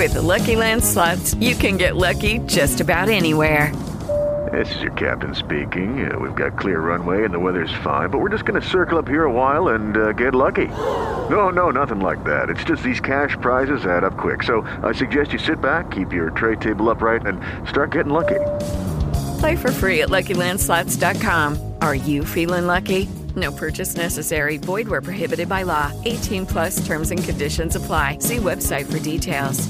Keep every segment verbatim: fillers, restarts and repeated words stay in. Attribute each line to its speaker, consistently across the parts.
Speaker 1: With the Lucky Land Slots, you can get lucky just about anywhere.
Speaker 2: This is your captain speaking. Uh, we've got clear runway and the weather's fine, but we're just going to circle up here a while and uh, get lucky. No, no, nothing like that. It's just these cash prizes add up quick. So I suggest you sit back, keep your tray table upright, and start getting lucky.
Speaker 1: Play for free at Lucky Land Slots dot com. Are you feeling lucky? No purchase necessary. Void where prohibited by law. eighteen plus terms and conditions apply. See website for details.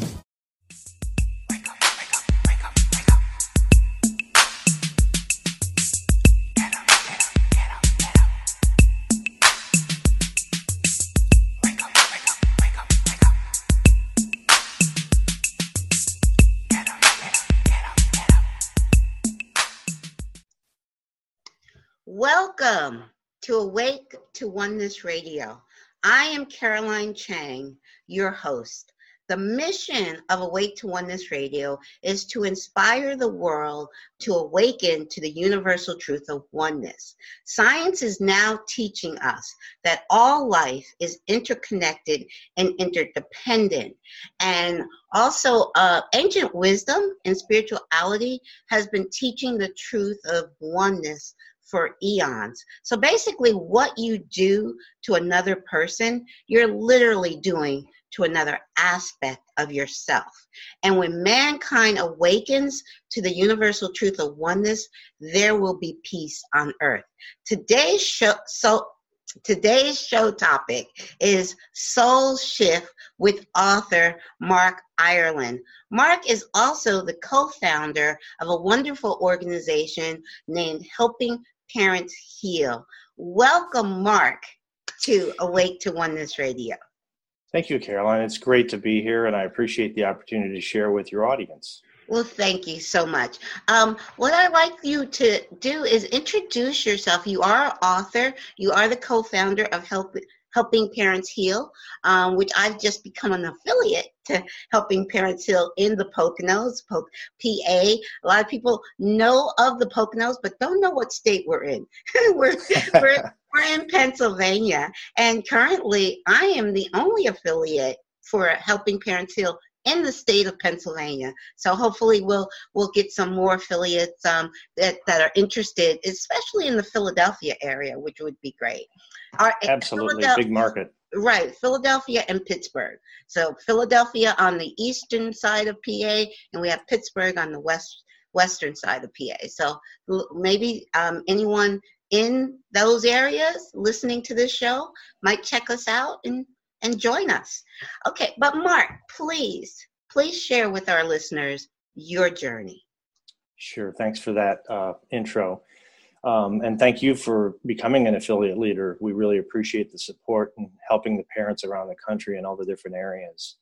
Speaker 3: Welcome to Awake to Oneness Radio. I am Caroline Chang, your host. The mission of Awake to Oneness Radio is to inspire the world to awaken to the universal truth of oneness. Science is now teaching us that all life is interconnected and interdependent. And also, uh, ancient wisdom and spirituality has been teaching the truth of oneness for eons. So basically what you do to another person, you're literally doing to another aspect of yourself. And when mankind awakens to the universal truth of oneness, there will be peace on earth. Today's show, so today's show topic is Soul Shift with author Mark Ireland. Mark is also the co-founder of a wonderful organization named Helping Parents Heal. Welcome, Mark, to Awake to Oneness Radio.
Speaker 4: Thank you, Caroline. It's great to be here, and I appreciate the opportunity to share with your audience.
Speaker 3: Well, thank you so much. Um, what I'd like you to do is introduce yourself. You are an author. You are the co-founder of Help, Helping Parents Heal, um, which I've just become an affiliate to Helping Parents Heal in the Poconos, P A. A lot of people know of the Poconos, but don't know what state we're in. we're, we're, we're in Pennsylvania, and currently I am the only affiliate for Helping Parents Heal in the state of Pennsylvania. So hopefully we'll we'll get some more affiliates um, that, that are interested, especially in the Philadelphia area, which would be great. Our,
Speaker 4: Absolutely, big market.
Speaker 3: Right, Philadelphia and Pittsburgh. So Philadelphia on the eastern side of P A, and we have Pittsburgh on the west western side of P A. So maybe um, anyone in those areas listening to this show might check us out and, and join us. Okay, but Mark, please, please share with our listeners your journey.
Speaker 4: Sure, thanks for that uh, intro. Um, and thank you for becoming an affiliate leader. We really appreciate the support and helping the parents around the country in all the different areas.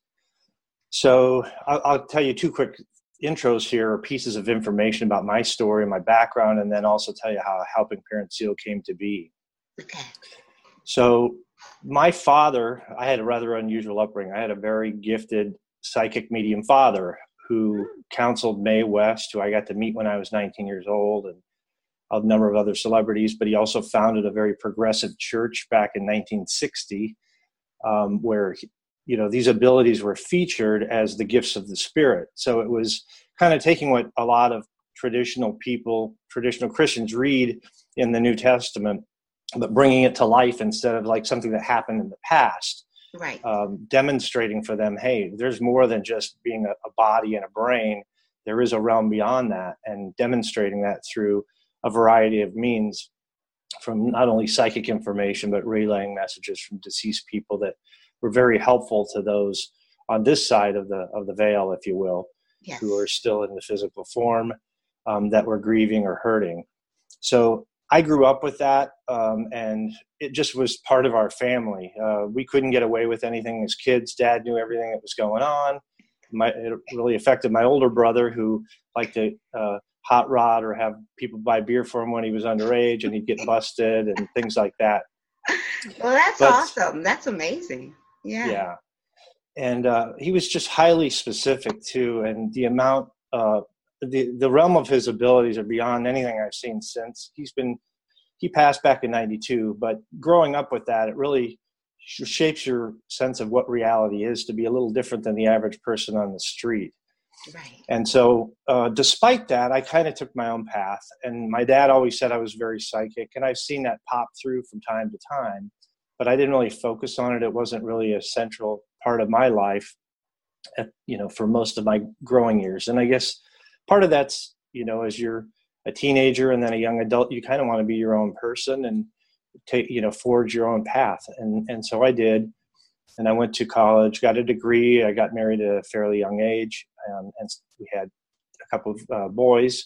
Speaker 4: So I'll, I'll tell you two quick intros here, or pieces of information about my story, my background, and then also tell you how Helping Parents Heal came to be.
Speaker 3: Okay.
Speaker 4: So my father, I had a rather unusual upbringing. I had a very gifted psychic medium father who counseled Mae West, who I got to meet when I was nineteen years old, and a number of other celebrities, but he also founded a very progressive church back in nineteen sixty, um, where, you know, these abilities were featured as the gifts of the Spirit. So it was kind of taking what a lot of traditional people, traditional Christians read in the New Testament, but bringing it to life instead of like something that happened in the past.
Speaker 3: Right.
Speaker 4: Um, demonstrating for them, hey, there's more than just being a, a body and a brain. There is a realm beyond that, and demonstrating that through a variety of means, from not only psychic information, but relaying messages from deceased people that were very helpful to those on this side of the of the veil, if you will,
Speaker 3: yes,
Speaker 4: who are still in the physical form, um, that were grieving or hurting. So I grew up with that, um, and it just was part of our family. Uh, we couldn't get away with anything as kids. Dad knew everything that was going on. My, it really affected my older brother, who liked to uh, hot rod or have people buy beer for him when he was underage, and he'd get busted and things like that.
Speaker 3: Well, that's
Speaker 4: but,
Speaker 3: awesome. That's amazing. Yeah.
Speaker 4: Yeah. And uh, he was just highly specific too. And the amount, uh, the, the realm of his abilities are beyond anything I've seen since. He's been, he passed back in ninety-two, but growing up with that, it really shapes your sense of what reality is to be a little different than the average person on the street.
Speaker 3: Right.
Speaker 4: And so uh, despite that, I kind of took my own path. And my dad always said I was very psychic. And I've seen that pop through from time to time, but I didn't really focus on it. It wasn't really a central part of my life, at, you know, for most of my growing years. And I guess part of that's, you know, as you're a teenager and then a young adult, you kind of want to be your own person and take, you know, forge your own path. And, and so I did. And I went to college, got a degree. I got married at a fairly young age, um, and we had a couple of uh, boys.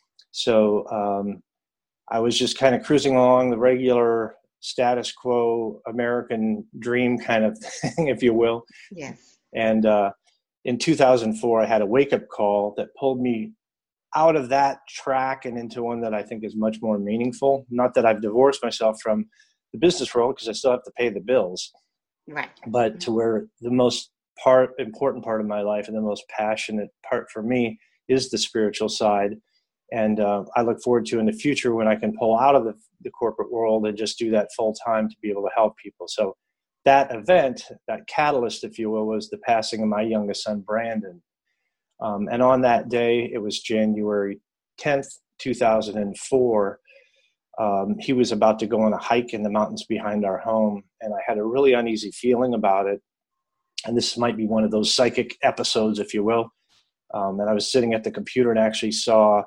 Speaker 4: So um, I was just kind of cruising along the regular status quo American dream kind of thing, if you will.
Speaker 3: Yes.
Speaker 4: And uh, in two thousand four, I had a wake-up call that pulled me out of that track and into one that I think is much more meaningful. Not that I've divorced myself from the business world, because I still have to pay the bills.
Speaker 3: Right.
Speaker 4: But to where the most part important part of my life and the most passionate part for me is the spiritual side. And uh, I look forward to in the future when I can pull out of the, the corporate world and just do that full time to be able to help people. So that event, that catalyst, if you will, was the passing of my youngest son, Brandon. Um, and on that day, it was January tenth, two thousand four. Um, he was about to go on a hike in the mountains behind our home, and I had a really uneasy feeling about it. And this might be one of those psychic episodes, if you will. Um, and I was sitting at the computer and actually saw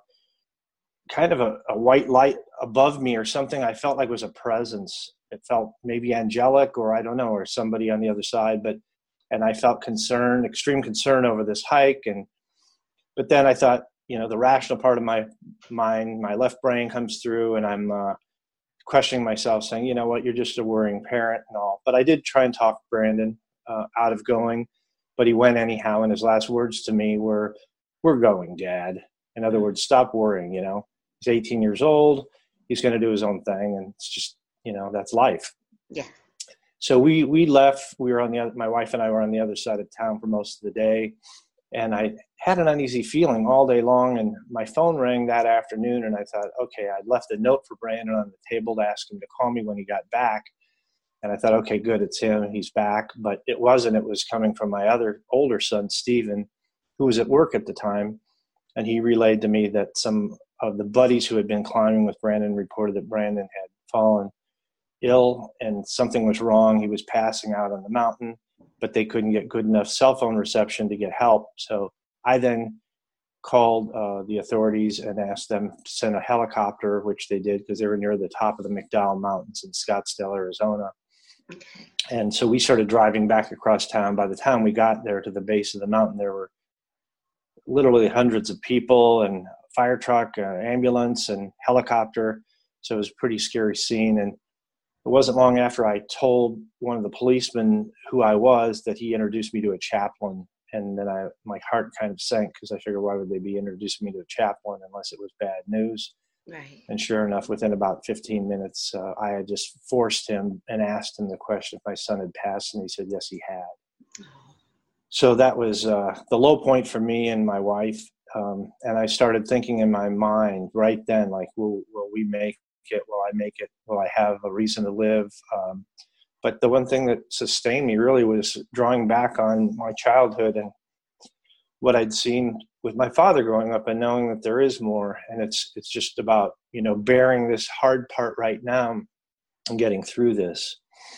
Speaker 4: kind of a, a white light above me or something. I felt like it was a presence. It felt maybe angelic, or I don't know, or somebody on the other side. But and I felt concern, extreme concern over this hike. And but then I thought, you know, the rational part of my mind, my left brain comes through, and I'm uh, questioning myself, saying, you know what, you're just a worrying parent and all. But I did try and talk Brandon uh, out of going, but he went anyhow. And his last words to me were, "We're going, Dad." In other words, stop worrying. You know, he's eighteen years old. He's going to do his own thing, and it's just, you know, that's life.
Speaker 3: Yeah.
Speaker 4: So we we left. We were on the other. My wife and I were on the other side of town for most of the day. And I had an uneasy feeling all day long, and my phone rang that afternoon, and I thought, okay, I'd left a note for Brandon on the table to ask him to call me when he got back. And I thought, okay, good, it's him, he's back. But it wasn't. It was coming from my other older son, Stephen, who was at work at the time, and he relayed to me that some of the buddies who had been climbing with Brandon reported that Brandon had fallen ill and something was wrong. He was passing out on the mountain, but they couldn't get good enough cell phone reception to get help. So I then called uh, the authorities and asked them to send a helicopter, which they did because they were near the top of the McDowell Mountains in Scottsdale, Arizona.
Speaker 3: Okay.
Speaker 4: And so we started driving back across town. By the time we got there to the base of the mountain, there were literally hundreds of people and fire truck, uh, ambulance, and helicopter. So it was a pretty scary scene. And it wasn't long after I told one of the policemen who I was that he introduced me to a chaplain. And then I, my heart kind of sank because I figured, why would they be introducing me to a chaplain unless it was bad news?
Speaker 3: Right.
Speaker 4: And sure enough, within about fifteen minutes, uh, I had just forced him and asked him the question if my son had passed, and he said, yes, he had. Oh. So that was uh, the low point for me and my wife. Um, and I started thinking in my mind right then, like, will, will we make it? Will I make it? Will I have a reason to live? Um, but the one thing that sustained me really was drawing back on my childhood and what I'd seen with my father growing up, and knowing that there is more. And it's it's just about, you know, bearing this hard part right now and getting through this.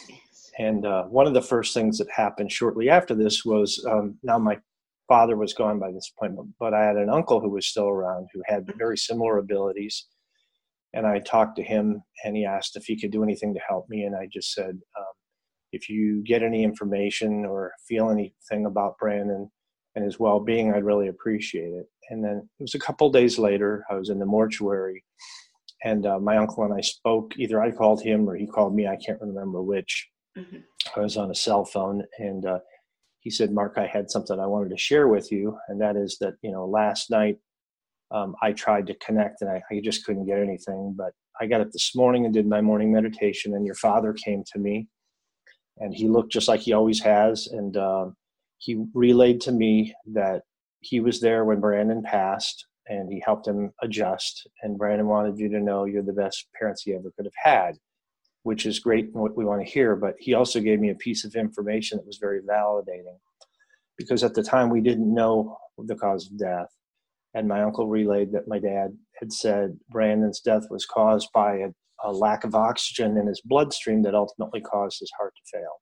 Speaker 4: And uh, one of the first things that happened shortly after this was um, now my father was gone by this point, but I had an uncle who was still around who had very similar abilities. And I talked to him, and he asked if he could do anything to help me. And I just said, um, if you get any information or feel anything about Brandon and his well-being, I'd really appreciate it. And then it was a couple of days later, I was in the mortuary, and uh, my uncle and I spoke. Either I called him or he called me. I can't remember which. Mm-hmm. I was on a cell phone, and uh, he said, Mark, I had something I wanted to share with you. And that is that, you know, last night, Um, I tried to connect, and I, I just couldn't get anything. But I got up this morning and did my morning meditation, and your father came to me, and he looked just like he always has. And uh, he relayed to me that he was there when Brandon passed, and he helped him adjust. And Brandon wanted you to know you're the best parents he ever could have had. which is great and what we want to hear. But he also gave me a piece of information that was very validating, because at the time we didn't know the cause of death. And my uncle relayed that my dad had said Brandon's death was caused by a, a lack of oxygen in his bloodstream that ultimately caused his heart to fail.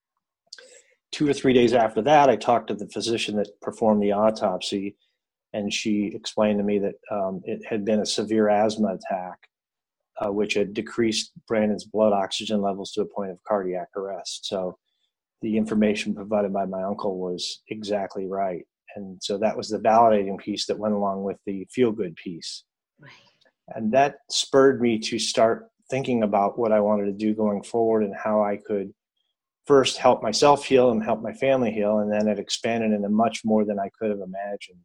Speaker 4: Two or three days after that, I talked to the physician that performed the autopsy, and she explained to me that um, it had been a severe asthma attack, uh, which had decreased Brandon's blood oxygen levels to a point of cardiac arrest. So the information provided by my uncle was exactly right. And so that was the validating piece that went along with the feel-good piece.
Speaker 3: Right.
Speaker 4: And that spurred me to start thinking about what I wanted to do going forward and how I could first help myself heal and help my family heal. And then it expanded into much more than I could have imagined.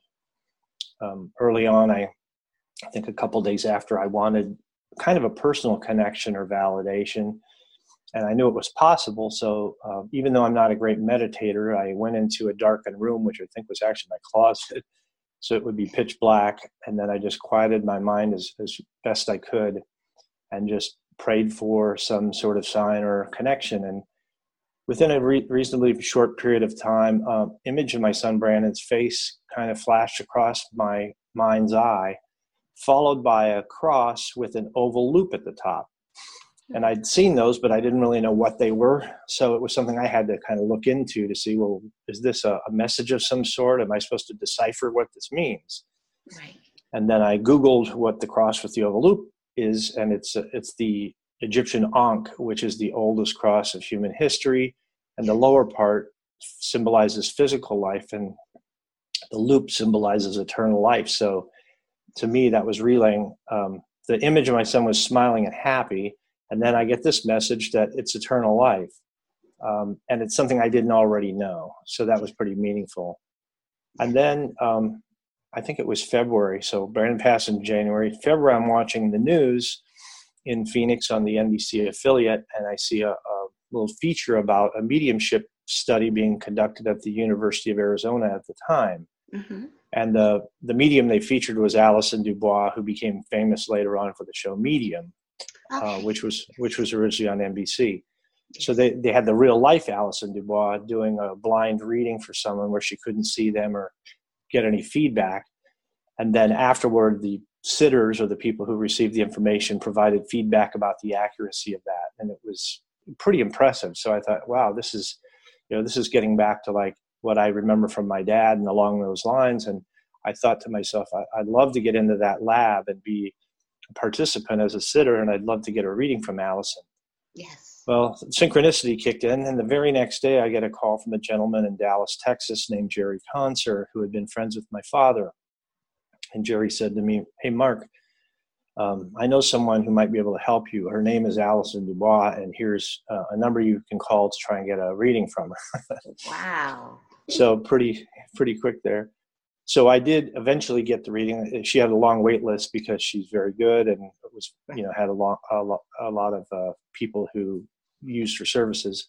Speaker 4: Um, early on, I, I think a couple days after, I wanted kind of a personal connection or validation. And I knew it was possible. So uh, even though I'm not a great meditator, I went into a darkened room, which I think was actually my closet. So it would be pitch black. And then I just quieted my mind as, as best I could and just prayed for some sort of sign or connection. And within a re- reasonably short period of time, um, image of my son Brandon's face kind of flashed across my mind's eye, followed by a cross with an oval loop at the top. And I'd seen those, but I didn't really know what they were. So it was something I had to kind of look into to see, well, is this a, a message of some sort? Am I supposed to decipher what this means?
Speaker 3: Right.
Speaker 4: And then I Googled what the cross with the oval loop is, and it's it's the Egyptian Ankh, which is the oldest cross of human history. And the lower part symbolizes physical life, and the loop symbolizes eternal life. So to me, that was relaying, um, the image of my son was smiling and happy. And then I get this message that it's eternal life. Um, and it's something I didn't already know. So that was pretty meaningful. And then um, I think it was February. So Brandon passed in January. February, I'm watching the news in Phoenix on the N B C affiliate. And I see a, a little feature about a mediumship study being conducted at the University of Arizona at the time. Mm-hmm. And the, the medium they featured was Alison Dubois, who became famous later on for the show Medium. Uh, which was which was originally on N B C. So they, they had the real life Alison Dubois doing a blind reading for someone where she couldn't see them or get any feedback. And then afterward, the sitters or the people who received the information provided feedback about the accuracy of that. And it was pretty impressive. So I thought, wow, this is, you know, this is getting back to like what I remember from my dad and along those lines. And I thought to myself, I, I'd love to get into that lab and be participant as a sitter, and I'd love to get a reading from Alison.
Speaker 3: Yes.
Speaker 4: Well, synchronicity kicked in, and the very next day I get a call from a gentleman in Dallas, Texas named Jerry Conser, who had been friends with my father. And Jerry said to me, "Hey, Mark, um, I know someone who might be able to help you. Her name is Alison Dubois, and here's uh, a number you can call to try and get a reading from her."
Speaker 3: Wow.
Speaker 4: So pretty, pretty quick there. So I did eventually get the reading. She had a long wait list because she's very good, and it was, you know, had a long, a lot, a lot of uh, people who used her services.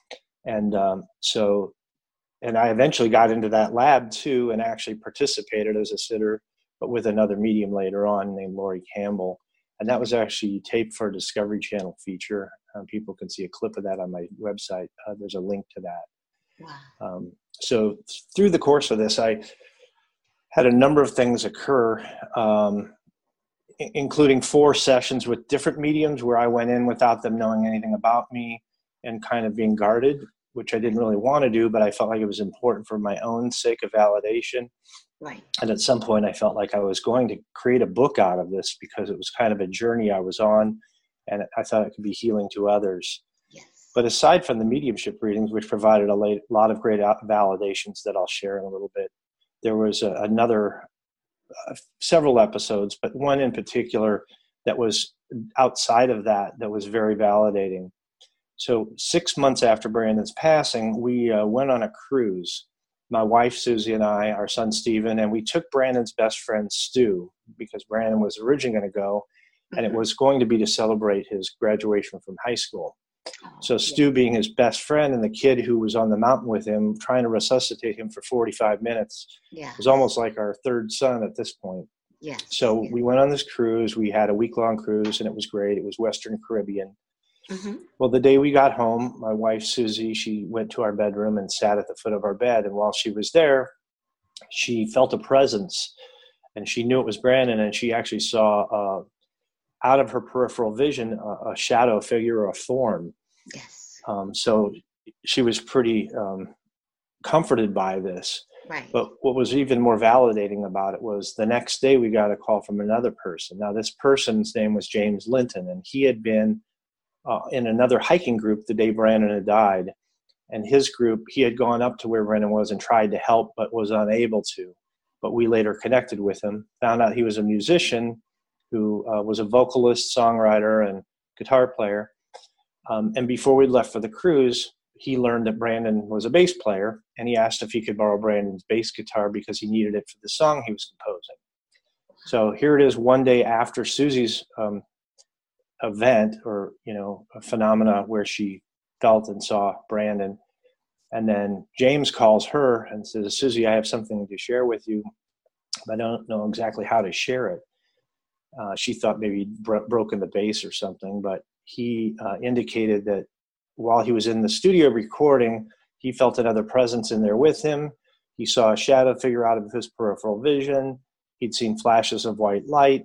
Speaker 4: And um, so, and I eventually got into that lab too, and actually participated as a sitter, but with another medium later on named Lori Campbell. And that was actually taped for a Discovery Channel feature. Um, people can see a clip of that on my website. Uh, there's a link to that. Wow. Um, so through the course of this, I had a number of things occur, um, I- including four sessions with different mediums where I went in without them knowing anything about me and kind of being guarded, which I didn't really want to do, but I felt like it was important for my own sake of validation.
Speaker 3: Right.
Speaker 4: And at some point I felt like I was going to create a book out of this because it was kind of a journey I was on, and I thought it could be healing to others.
Speaker 3: Yes.
Speaker 4: But aside from the mediumship readings, which provided a late, lot of great validations that I'll share in a little bit, there was a, another, uh, several episodes, but one in particular that was outside of that, that was very validating. So six months after Brandon's passing, we uh, went on a cruise. My wife, Susie, and I, our son, Stephen, and we took Brandon's best friend, Stu, because Brandon was originally going to go, and it was going to be to celebrate his graduation from high school. So Stu, being his best friend, and the kid who was on the mountain with him, trying to resuscitate him for forty-five minutes,
Speaker 3: yeah.
Speaker 4: was almost like our third son at this point.
Speaker 3: Yes.
Speaker 4: So we went on this cruise. We had a week-long cruise, and it was great. It was Western Caribbean.
Speaker 3: Mm-hmm.
Speaker 4: Well, the day we got home, my wife, Susie, she went to our bedroom and sat at the foot of our bed. And while she was there, she felt a presence, and she knew it was Brandon. And she actually saw uh, out of her peripheral vision a, a shadow figure or a form.
Speaker 3: Yes.
Speaker 4: Um, so she was pretty um, comforted by this.
Speaker 3: Right.
Speaker 4: But what was even more validating about it was the next day we got a call from another person. Now, this person's name was James Linton, and he had been uh, in another hiking group the day Brandon had died. And his group, he had gone up to where Brandon was and tried to help, but was unable to. But we later connected with him, found out he was a musician who uh, was a vocalist, songwriter, and guitar player. Um, and before we left for the cruise, he learned that Brandon was a bass player, and he asked if he could borrow Brandon's bass guitar because he needed it for the song he was composing. So here it is, one day after Susie's um, event, or, you know, a phenomena where she felt and saw Brandon. And then James calls her and says, Susie, I have something to share with you. I don't know exactly how to share it. Uh, she thought maybe he'd bro- broken the bass or something, but he uh, indicated that while he was in the studio recording, he felt another presence in there with him. He saw a shadow figure out of his peripheral vision. He'd seen flashes of white light.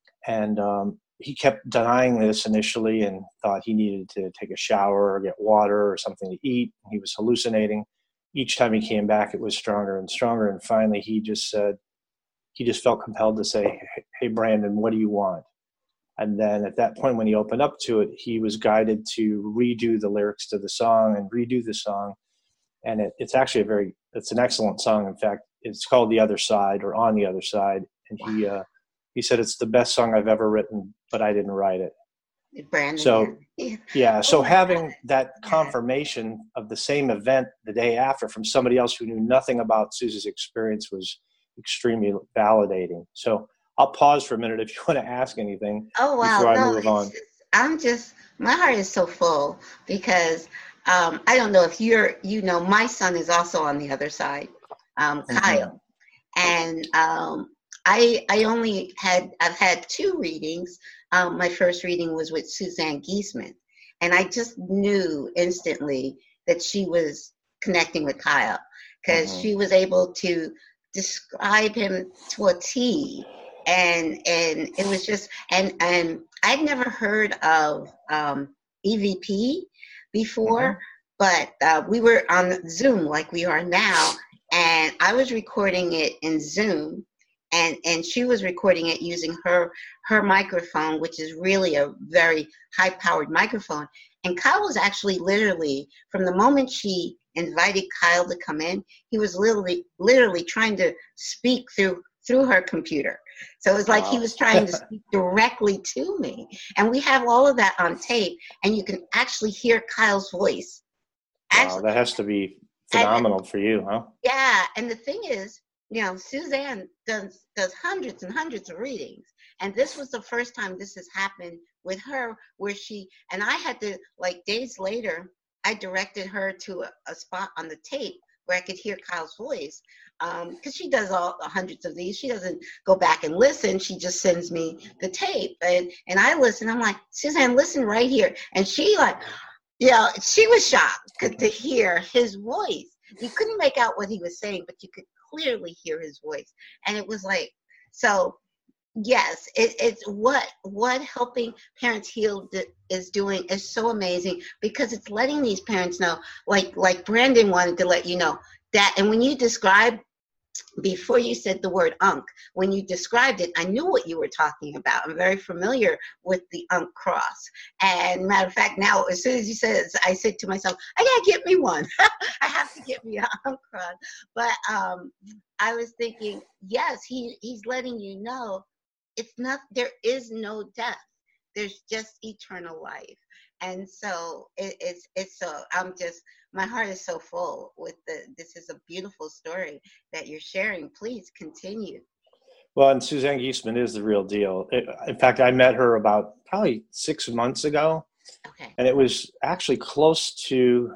Speaker 4: And um, he kept denying this initially and thought he needed to take a shower or get water or something to eat. He was hallucinating. Each time he came back, it was stronger and stronger. And finally, he just said, he just felt compelled to say, hey, Brandon, what do you want? And then at that point, when he opened up to it, he was guided to redo the lyrics to the song and redo the song. And it, it's actually a very, it's an excellent song. In fact, it's called The Other Side, or On the Other Side. And he uh, he said, it's the best song I've ever written, but I didn't write it.
Speaker 3: Brandon.
Speaker 4: So,
Speaker 3: yeah.
Speaker 4: yeah. So
Speaker 3: Oh
Speaker 4: having
Speaker 3: God.
Speaker 4: that confirmation of the same event the day after from somebody else who knew nothing about Susie's experience was extremely validating. So I'll pause for a minute if you want to ask anything
Speaker 3: Oh, wow.
Speaker 4: before I
Speaker 3: No,
Speaker 4: move on.
Speaker 3: it's just, I'm just, my heart is so full because um, I don't know if you're, you know, my son is also on the other side, um,
Speaker 4: Mm-hmm.
Speaker 3: Kyle. And um, I I only had, I've had two readings. Um, my first reading was with Suzanne Giesemann. And I just knew instantly that she was connecting with Kyle because
Speaker 4: Mm-hmm.
Speaker 3: she was able to describe him to a T. And and it was just, and, and I'd never heard of um, E V P before, mm-hmm. but uh, we were on Zoom like we are now, and I was recording it in Zoom, and, and she was recording it using her her microphone, which is really a very high-powered microphone. And Kyle was actually literally, from the moment she invited Kyle to come in, he was literally literally trying to speak through through her computer. So it was like wow. He was trying to speak directly to me. And we have all of that on tape, and you can actually hear Kyle's voice.
Speaker 4: Actually, wow, that has to be phenomenal and, for you, huh?
Speaker 3: Yeah, and the thing is, you know, Suzanne does does hundreds and hundreds of readings, and this was the first time this has happened with her, where she, and I had to, like days later, I directed her to a, a spot on the tape where I could hear Kyle's voice, because um, she does all hundreds of these. She doesn't go back and listen. She just sends me the tape, and and I listen. I'm like, Suzanne, listen right here, and she like, you know, she was shocked to hear his voice. You couldn't make out what he was saying, but you could clearly hear his voice, and it was like, so yes, it, it's what what Helping Parents Heal is doing is so amazing, because it's letting these parents know, like like Brandon wanted to let you know that. And when you describe, before you said the word unk, when you described it, I knew what you were talking about. I'm very familiar with the unk cross. And matter of fact, now as soon as you said it, I said to myself, I gotta get me one. I have to get me an unk cross. But um, I was thinking, yes, he he's letting you know it's not, there is no death. There's just eternal life. And so it, it's it's so I'm just, my heart is so full with the, this is a beautiful story that you're sharing. Please continue.
Speaker 4: Well, and Suzanne Giesemann is the real deal. It, in fact, I met her about probably six months ago.
Speaker 3: Okay.
Speaker 4: And it was actually close to,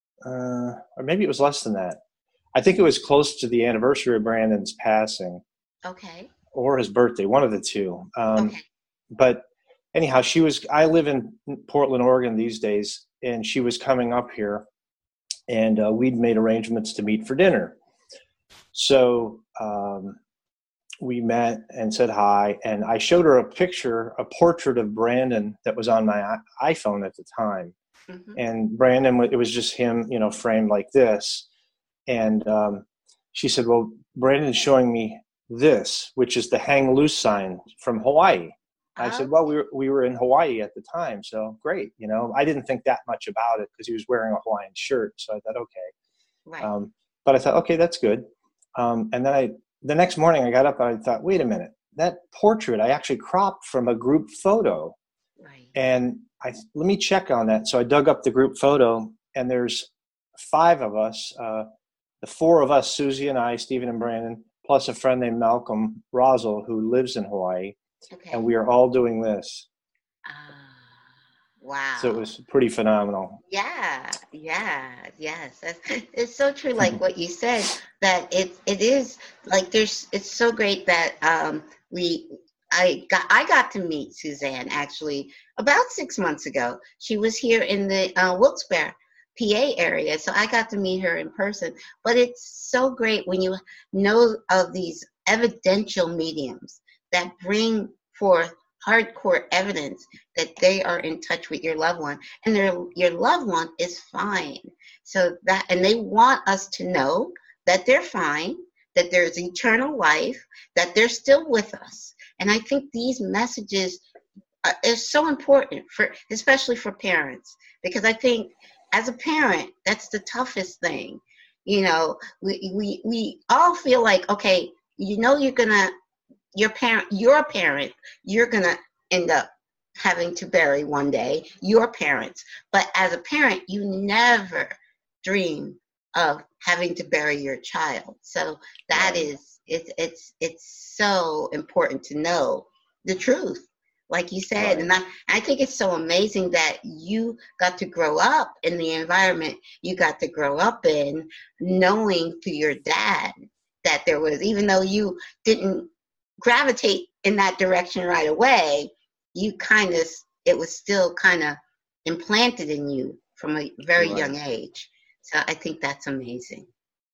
Speaker 4: uh, or maybe it was less than that. I think it was close to the anniversary of Brandon's passing.
Speaker 3: Okay.
Speaker 4: Or his birthday, one of the two. Um,
Speaker 3: okay.
Speaker 4: But anyhow, she was, I live in Portland, Oregon these days, and she was coming up here, and uh, we'd made arrangements to meet for dinner. So um, we met and said hi, and I showed her a picture, a portrait of Brandon that was on my iPhone at the time. Mm-hmm. And Brandon, it was just him, you know, framed like this. And um, she said, well, Brandon's showing me this, which is the hang loose sign from Hawaii. I said, well, we were, we were in Hawaii at the time, so great. You know, I didn't think that much about it because he was wearing a Hawaiian shirt. So I thought, okay.
Speaker 3: Right.
Speaker 4: Um, but I thought, okay, that's good. Um, and then I, the next morning I got up and I thought, wait a minute, that portrait I actually cropped from a group photo.
Speaker 3: Right.
Speaker 4: And I, let me check on that. So I dug up the group photo, and there's five of us, uh, the four of us, Susie and I, Stephen and Brandon, plus a friend named Malcolm Rosel who lives in Hawaii.
Speaker 3: Okay.
Speaker 4: And we are all doing this.
Speaker 3: Uh, wow.
Speaker 4: So it was pretty phenomenal.
Speaker 3: Yeah, yeah, yes. That's, it's so true, like what you said, that it it is like there's it's so great that um we I got I got to meet Suzanne actually about six months ago. She was here in the uh, Wilkes-Barre, P A area, so I got to meet her in person. But it's so great when you know of these evidential mediums that bring forth hardcore evidence that they are in touch with your loved one, and their your loved one is fine. So that, and they want us to know that they're fine, that there's eternal life, that they're still with us. And I think these messages are, are so important for, especially for parents, because I think as a parent, that's the toughest thing. You know, we we we all feel like, okay, you know, you're gonna. Your parent, you're a parent, you're going to end up having to bury one day your parents. But as a parent, you never dream of having to bury your child. So that right. is, it's, it's, it's so important to know the truth, like you said. Right. And I, I think it's so amazing that you got to grow up in the environment you got to grow up in, knowing through your dad that there was, even though you didn't gravitate in that direction right away, you kind of, it was still kind of implanted in you from a very right. young age. So I think that's amazing.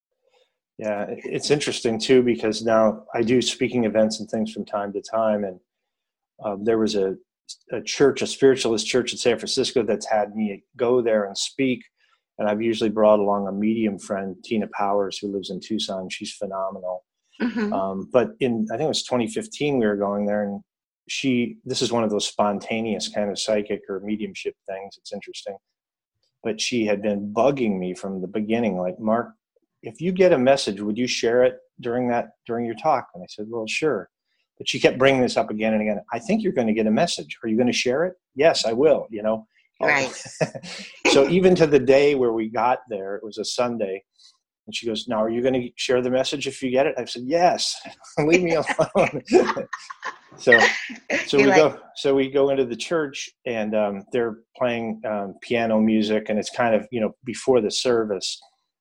Speaker 4: Yeah, it's interesting too, because now I do speaking events and things from time to time. And um, there was a, a church, a spiritualist church in San Francisco that's had me go there and speak. And I've usually brought along a medium friend, Tina Powers, who lives in Tucson. She's phenomenal. Mm-hmm. Um, but in, I think it was twenty fifteen, we were going there, and she, this is one of those spontaneous kind of psychic or mediumship things. It's interesting. But she had been bugging me from the beginning, like, Mark, if you get a message, would you share it during that, during your talk? And I said, well, sure. But she kept bringing this up again and again. I think you're going to get a message. Are you going to share it? Yes, I will, you know.
Speaker 3: Right.
Speaker 4: So even to the day where we got there, it was a Sunday. And she goes, now, are you going to share the message if you get it? I said, yes, leave me alone. so, so You're we like- go, so we go into the church, and um, they're playing um, piano music, and it's kind of, you know, before the service.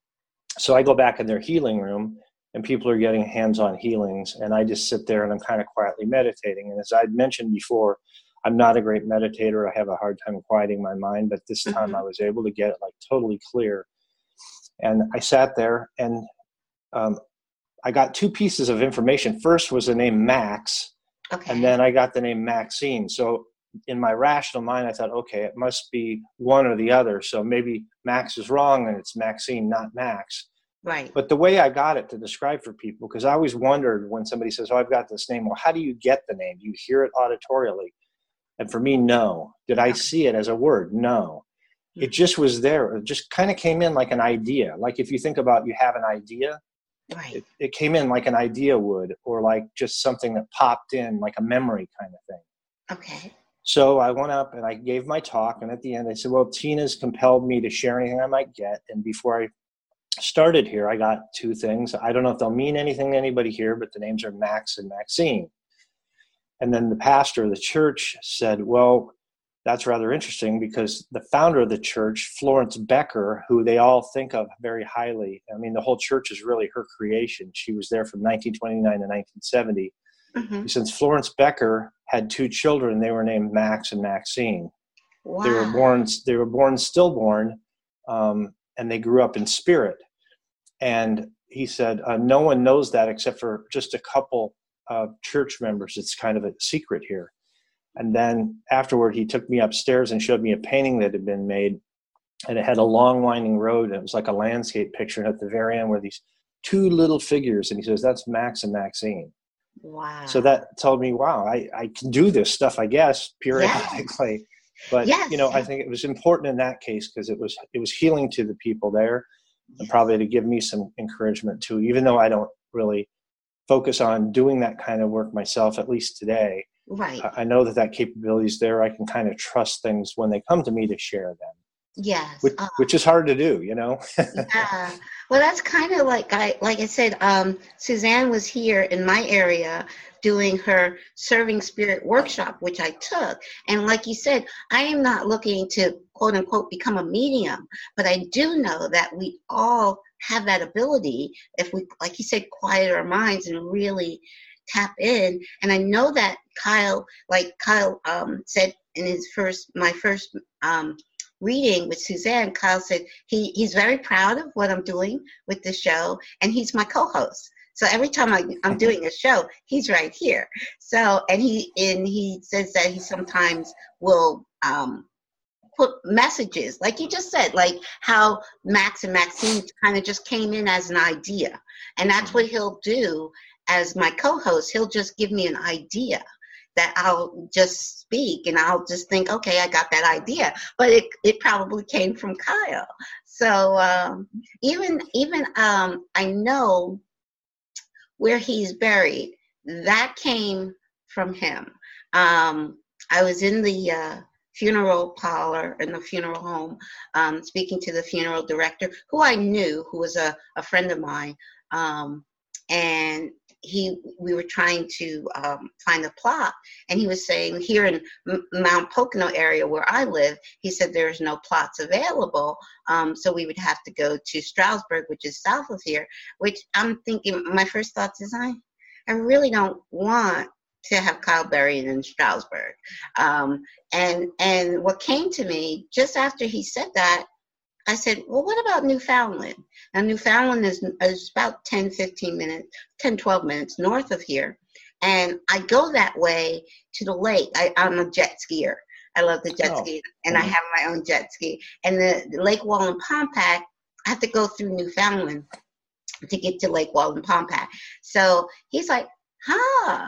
Speaker 4: So I go back in their healing room, and people are getting hands-on healings. And I just sit there and I'm kind of quietly meditating. And as I'd mentioned before, I'm not a great meditator. I have a hard time quieting my mind, but this time mm-hmm. I was able to get it like totally clear. And I sat there, and um, I got two pieces of information. First was the name Max, okay. and then I got the name Maxine. So in my rational mind, I thought, okay, it must be one or the other. So maybe Max is wrong, and it's Maxine, not Max.
Speaker 3: Right.
Speaker 4: But the way I got it to describe for people, because I always wondered when somebody says, oh, I've got this name. Well, how do you get the name? Do you hear it auditorially? And for me, no. Did I see it as a word? No. It just was there. It just kind of came in like an idea. Like if you think about, you have an idea,
Speaker 3: right.
Speaker 4: it, it came in like an idea would, or like just something that popped in, like a memory kind of thing.
Speaker 3: Okay.
Speaker 4: So I went up and I gave my talk. And at the end, I said, well, Tina's compelled me to share anything I might get. And before I started here, I got two things. I don't know if they'll mean anything to anybody here, but the names are Max and Maxine. And then the pastor of the church said, well, that's rather interesting, because the founder of the church, Florence Becker, who they all think of very highly, I mean, the whole church is really her creation. She was there from nineteen twenty-nine to nineteen seventy.
Speaker 3: Mm-hmm.
Speaker 4: Since Florence Becker had two children, they were named Max and Maxine.
Speaker 3: Wow.
Speaker 4: They were born, they were born stillborn, um, and they grew up in spirit. And he said, uh, no one knows that except for just a couple of church members. It's kind of a secret here. And then afterward, he took me upstairs and showed me a painting that had been made. And it had a long winding road. And it was like a landscape picture. And at the very end were these two little figures. And he says, that's Max and Maxine.
Speaker 3: Wow.
Speaker 4: So that told me, wow, I, I can do this stuff, I guess, periodically. Yes. But, yes. you know, I think it was important in that case because it was it was healing to the people there and probably to give me some encouragement too, even though I don't really focus on doing that kind of work myself, at least today.
Speaker 3: Right.
Speaker 4: I know that that capability is there. I can kind of trust things when they come to me to share them.
Speaker 3: Yes.
Speaker 4: Which,
Speaker 3: uh,
Speaker 4: which is hard to do, you know?
Speaker 3: Yeah. Well, that's kind of like I, like I said, um, Suzanne was here in my area doing her Serving Spirit workshop, which I took. And like you said, I am not looking to quote unquote become a medium, but I do know that we all have that ability if we, like you said, quiet our minds and really tap in. And I know that Kyle, like Kyle um, said in his first, my first um, reading with Suzanne, Kyle said he, he's very proud of what I'm doing with the show, and he's my co-host. So every time I, I'm doing a show, he's right here. So, and he and he says that he sometimes will um, put messages, like you just said, like how Max and Maxine kind of just came in as an idea. And that's what he'll do as my co-host. He'll just give me an idea that I'll just speak, and I'll just think, okay, I got that idea. But it it probably came from Kyle. So um, even, even um, I know where he's buried, that came from him. Um, I was in the uh, funeral parlor in the funeral home, um, speaking to the funeral director, who I knew, who was a, a friend of mine. Um, and he, we were trying to um, find a plot, and he was saying here in M- Mount Pocono area where I live, he said there's no plots available, um, so we would have to go to Stroudsburg, which is south of here. Which I'm thinking, my first thoughts is I, I really don't want to have Kyle buried in Stroudsburg. Um, and and what came to me just after he said that, I said, well, what about Newfoundland? Now, Newfoundland is, is about ten, fifteen minutes, ten, twelve minutes north of here. And I go that way to the lake. I, I'm a jet skier. I love the jet oh. ski, and mm-hmm. I have my own jet ski. And the, the Lake Wallenpaupack, I have to go through Newfoundland to get to Lake Wallenpaupack. So he's like, huh,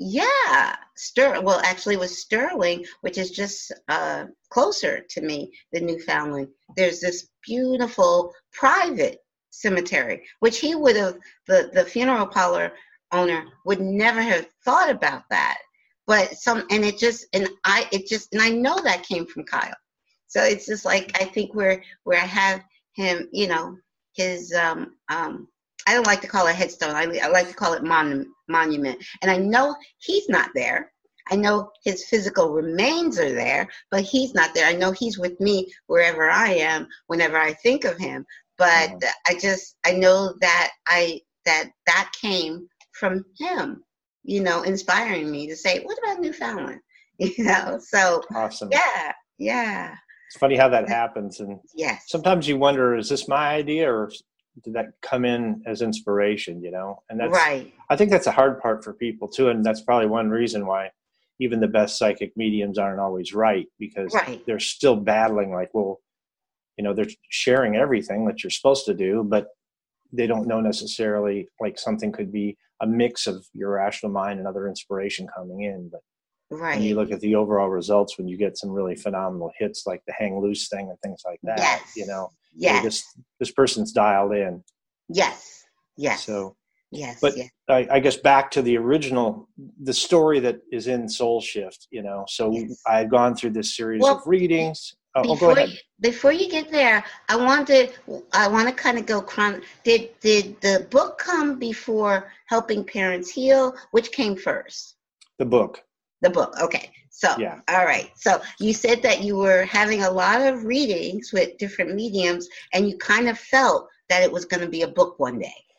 Speaker 3: yeah. Ster- well, actually, it was Sterling, which is just uh, closer to me than Newfoundland. There's this beautiful private cemetery, which he would have, the, the funeral parlor owner would never have thought about that. But some, and it just, and I, it just, and I know that came from Kyle. So it's just like, I think where, where I have him, you know, his, um, um, I don't like to call it headstone. I, I like to call it mon- monument. And I know he's not there. I know his physical remains are there, but he's not there. I know he's with me wherever I am, whenever I think of him. But oh. I just, I know that I, that that came from him, you know, inspiring me to say, what about Newfoundland? You know, so
Speaker 4: awesome.
Speaker 3: Yeah, yeah.
Speaker 4: It's funny how that happens. And
Speaker 3: yes.
Speaker 4: Sometimes you wonder, is this my idea, or did that come in as inspiration, you know? And that's
Speaker 3: right.
Speaker 4: I think that's a hard part for people too. And that's probably one reason why even the best psychic mediums aren't always right, because
Speaker 3: right.
Speaker 4: they're still battling like, well, you know, they're sharing everything that you're supposed to do, but they don't know necessarily, like something could be a mix of your rational mind and other inspiration coming in. But
Speaker 3: right.
Speaker 4: when you look at the overall results, when you get some really phenomenal hits like the Hang Loose thing and things like that,
Speaker 3: yes.
Speaker 4: you know,
Speaker 3: yes.
Speaker 4: this this person's dialed in.
Speaker 3: Yes. Yes.
Speaker 4: So,
Speaker 3: yes.
Speaker 4: But
Speaker 3: yes.
Speaker 4: I, I guess back to the original, the story that is in Soul Shift, you know. So
Speaker 3: yes.
Speaker 4: I had gone through this series
Speaker 3: well,
Speaker 4: of readings. Oh,
Speaker 3: before,
Speaker 4: oh, go ahead.
Speaker 3: You, before you get there, I want to I want to kind of go chron. Did did the book come before Helping Parents Heal? Which came first?
Speaker 4: The book.
Speaker 3: The book. Okay. So,
Speaker 4: yeah.
Speaker 3: All right. So you said that you were having a lot of readings with different mediums, and you kind of felt that it was going to be a book one day.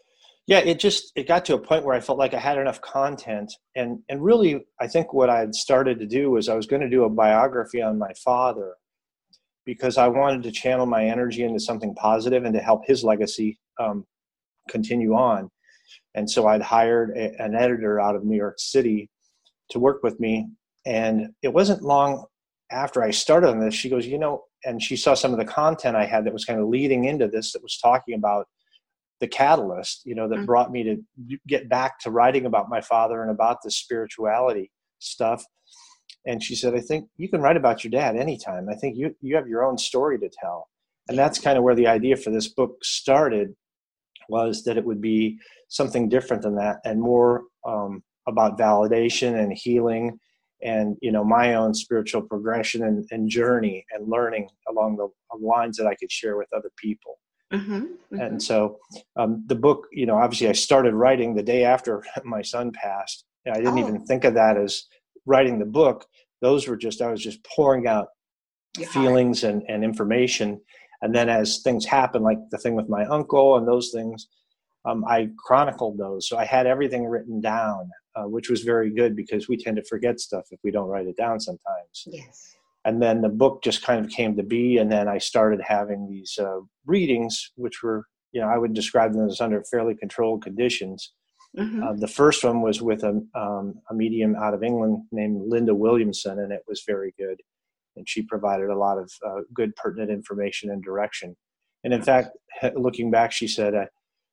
Speaker 4: Yeah, it just, it got to a point where I felt like I had enough content. And, and really, I think what I had started to do was I was going to do a biography on my father because I wanted to channel my energy into something positive and to help his legacy um, continue on. And so I'd hired a, an editor out of New York City to work with me. And it wasn't long after I started on this, she goes, you know, and she saw some of the content I had that was kind of leading into this, that was talking about the catalyst, you know, that mm-hmm. brought me to get back to writing about my father and about the spirituality stuff. And she said, I think you can write about your dad anytime. I think you, you have your own story to tell. And that's kind of where the idea for this book started, was that it would be something different than that and more um, about validation and healing and, you know, my own spiritual progression and, and journey and learning along the lines that I could share with other people. Mm-hmm, mm-hmm. And so um, the book, you know, obviously I started writing the day after my son passed. I didn't oh. even think of that as writing the book. Those were just, I was just pouring out yeah. feelings and, and information. And then as things happened, like the thing with my uncle and those things, um, I chronicled those. So I had everything written down, uh, which was very good because we tend to forget stuff if we don't write it down sometimes.
Speaker 3: Yes.
Speaker 4: And then the book just kind of came to be. And then I started having these uh, readings, which were, you know, I would describe them as under fairly controlled conditions. Mm-hmm. Uh, the first one was with a, um, a medium out of England named Linda Williamson, and it was very good. And she provided a lot of uh, good, pertinent information and direction. And in fact, looking back, she said, uh,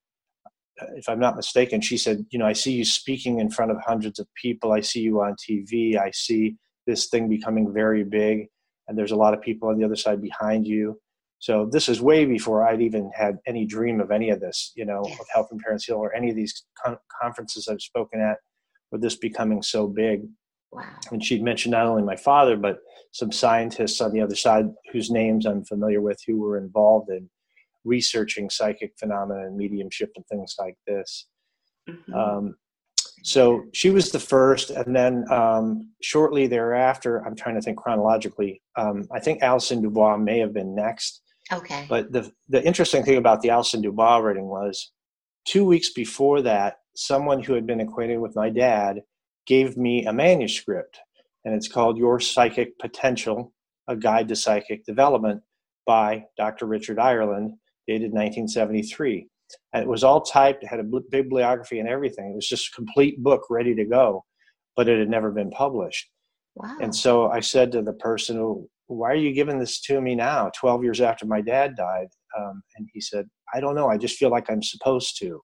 Speaker 4: if I'm not mistaken, she said, you know, I see you speaking in front of hundreds of people. I see you on T V. I see this thing becoming very big, and there's a lot of people on the other side behind you. So this is way before I'd even had any dream of any of this, you know, yes. of Helping Parents Heal or any of these con- conferences I've spoken at, with this becoming so big.
Speaker 3: Wow.
Speaker 4: And she'd mentioned not only my father, but some scientists on the other side whose names I'm familiar with who were involved in researching psychic phenomena and mediumship and things like this. Mm-hmm. Um, so she was the first. And then um, shortly thereafter, I'm trying to think chronologically, um, I think Alison Dubois may have been next.
Speaker 3: Okay.
Speaker 4: But the, the interesting thing about the Alison Dubois reading was two weeks before that, someone who had been acquainted with my dad gave me a manuscript, and it's called Your Psychic Potential, A Guide to Psychic Development by Doctor Richard Ireland, dated nineteen seventy-three. And it was all typed, it had a bibliography and everything. It was just a complete book ready to go, but it had never been published.
Speaker 3: Wow.
Speaker 4: And so I said to the person, oh, why are you giving this to me now, twelve years after my dad died? Um, and he said, I don't know, I just feel like I'm supposed to.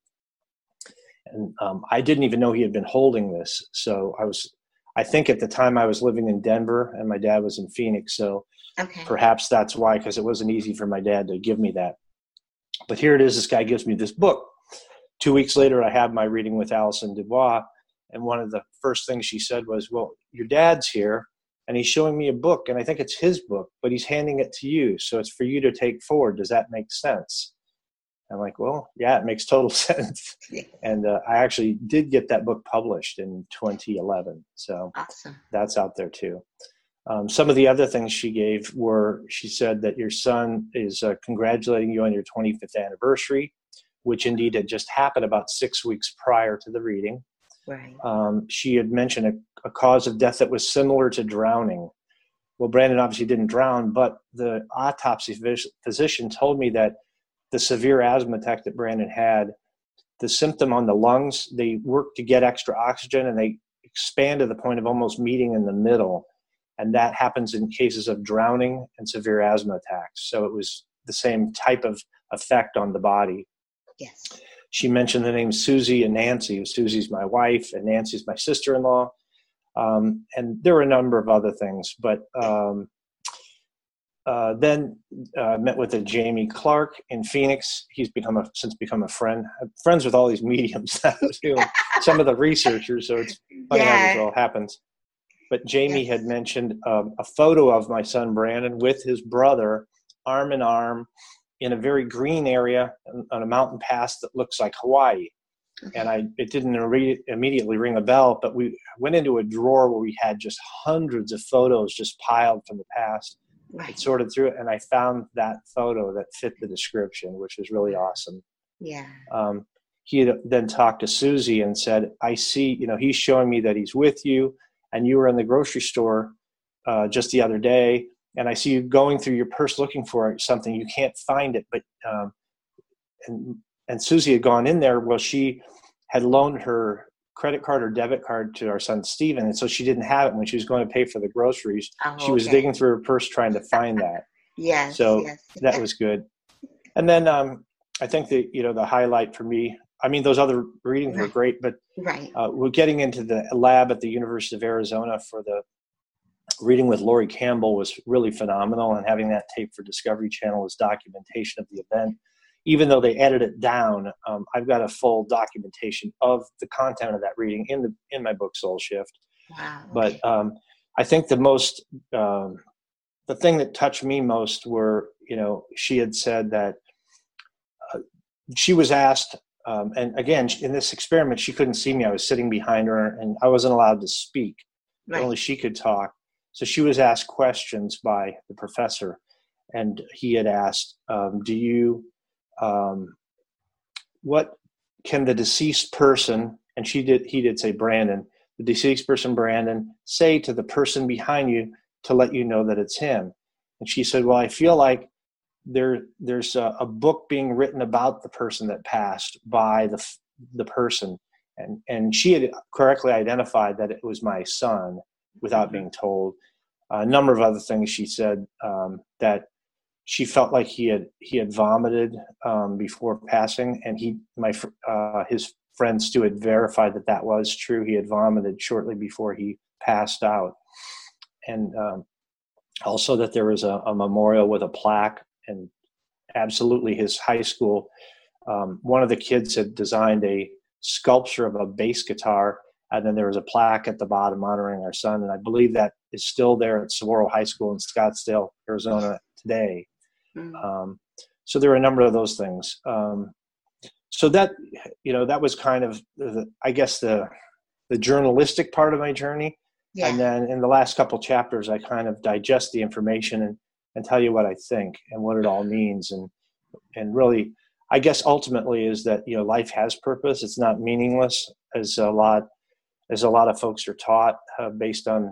Speaker 4: And um, I didn't even know he had been holding this. So I was, I think at the time I was living in Denver and my dad was in Phoenix. So
Speaker 3: okay.
Speaker 4: perhaps that's why, because it wasn't easy for my dad to give me that. But here it is, this guy gives me this book. Two weeks later, I had my reading with Alison Dubois. And one of the first things she said was, well, your dad's here and he's showing me a book. And I think it's his book, but he's handing it to you. So it's for you to take forward. Does that make sense? I'm like, well, yeah, it makes total sense.
Speaker 3: Yeah.
Speaker 4: And uh, I actually did get that book published in twenty eleven. So
Speaker 3: awesome.
Speaker 4: That's out there too. Um, some of the other things she gave were, she said that your son is uh, congratulating you on your twenty-fifth anniversary, which indeed had just happened about six weeks prior to the reading.
Speaker 3: Right.
Speaker 4: Um, she had mentioned a, a cause of death that was similar to drowning. Well, Brandon obviously didn't drown, but the autopsy phys- physician told me that the severe asthma attack that Brandon had, the symptom on the lungs, they work to get extra oxygen and they expand to the point of almost meeting in the middle. And that happens in cases of drowning and severe asthma attacks. So it was the same type of effect on the body.
Speaker 3: Yes.
Speaker 4: She mentioned the names Susie and Nancy. Susie's my wife and Nancy's my sister-in-law. Um, and there were a number of other things, but um, uh, then uh, met with a Jamie Clark in Phoenix. He's become a, since become a friend. I'm friends with all these mediums, you know, some of the researchers. So it's funny
Speaker 3: yeah.
Speaker 4: how this all happens. But Jamie yes. had mentioned um, a photo of my son Brandon with his brother, arm in arm, in a very green area on a mountain pass that looks like Hawaii. Okay. And I, it didn't re- immediately ring a bell, but we went into a drawer where we had just hundreds of photos just piled from the past.
Speaker 3: Right.
Speaker 4: I sorted through it, and I found that photo that fit the description, which was really awesome.
Speaker 3: Yeah.
Speaker 4: Um, he had then talked to Susie and said, I see, you know, he's showing me that he's with you, and you were in the grocery store uh, just the other day, and I see you going through your purse looking for something. You can't find it, but um, and and Susie had gone in there. Well, she had loaned her credit card or debit card to our son Steven, and so she didn't have it when she was going to pay for the groceries.
Speaker 3: Oh,
Speaker 4: she was
Speaker 3: okay.
Speaker 4: digging through her purse trying to find that.
Speaker 3: Yes.
Speaker 4: So
Speaker 3: yes.
Speaker 4: that was good. And then um, I think the you know the highlight for me, I mean, those other readings
Speaker 3: right.
Speaker 4: were great, but
Speaker 3: right.
Speaker 4: uh, we're getting into the lab at the University of Arizona for the reading with Lori Campbell was really phenomenal, and having that tape for Discovery Channel as documentation of the event. Even though they edit it down, um, I've got a full documentation of the content of that reading in the in my book Soul Shift.
Speaker 3: Wow.
Speaker 4: But um, I think the most um, the thing that touched me most were, you know, she had said that uh, she was asked, um, and again in this experiment she couldn't see me. I was sitting behind her, and I wasn't allowed to speak.
Speaker 3: Right.
Speaker 4: Only she could talk. So she was asked questions by the professor, and he had asked, um, "Do you?" Um, what can the deceased person, and she did, he did say Brandon, the deceased person, Brandon, say to the person behind you to let you know that it's him? And she said, well, I feel like there, there's a, a book being written about the person that passed by the, the person. And, and she had correctly identified that it was my son without mm-hmm. being told. A number of other things she said, um, that she felt like he had he had vomited um, before passing, and he my uh, his friend Stu had verified that that was true. He had vomited shortly before he passed out, and um, also that there was a, a memorial with a plaque. And absolutely, his high school, um, one of the kids had designed a sculpture of a bass guitar, and then there was a plaque at the bottom honoring our son. And I believe that is still there at Saguaro High School in Scottsdale, Arizona today. Um, so there were a number of those things. Um, so that, you know, that was kind of, the, I guess, the the journalistic part of my journey. Yeah. And then in the last couple chapters, I kind of digest the information and, and tell you what I think and what it all means. And and really, I guess ultimately is that, you know, life has purpose. It's not meaningless, as a lot as a lot of folks are taught, uh, based on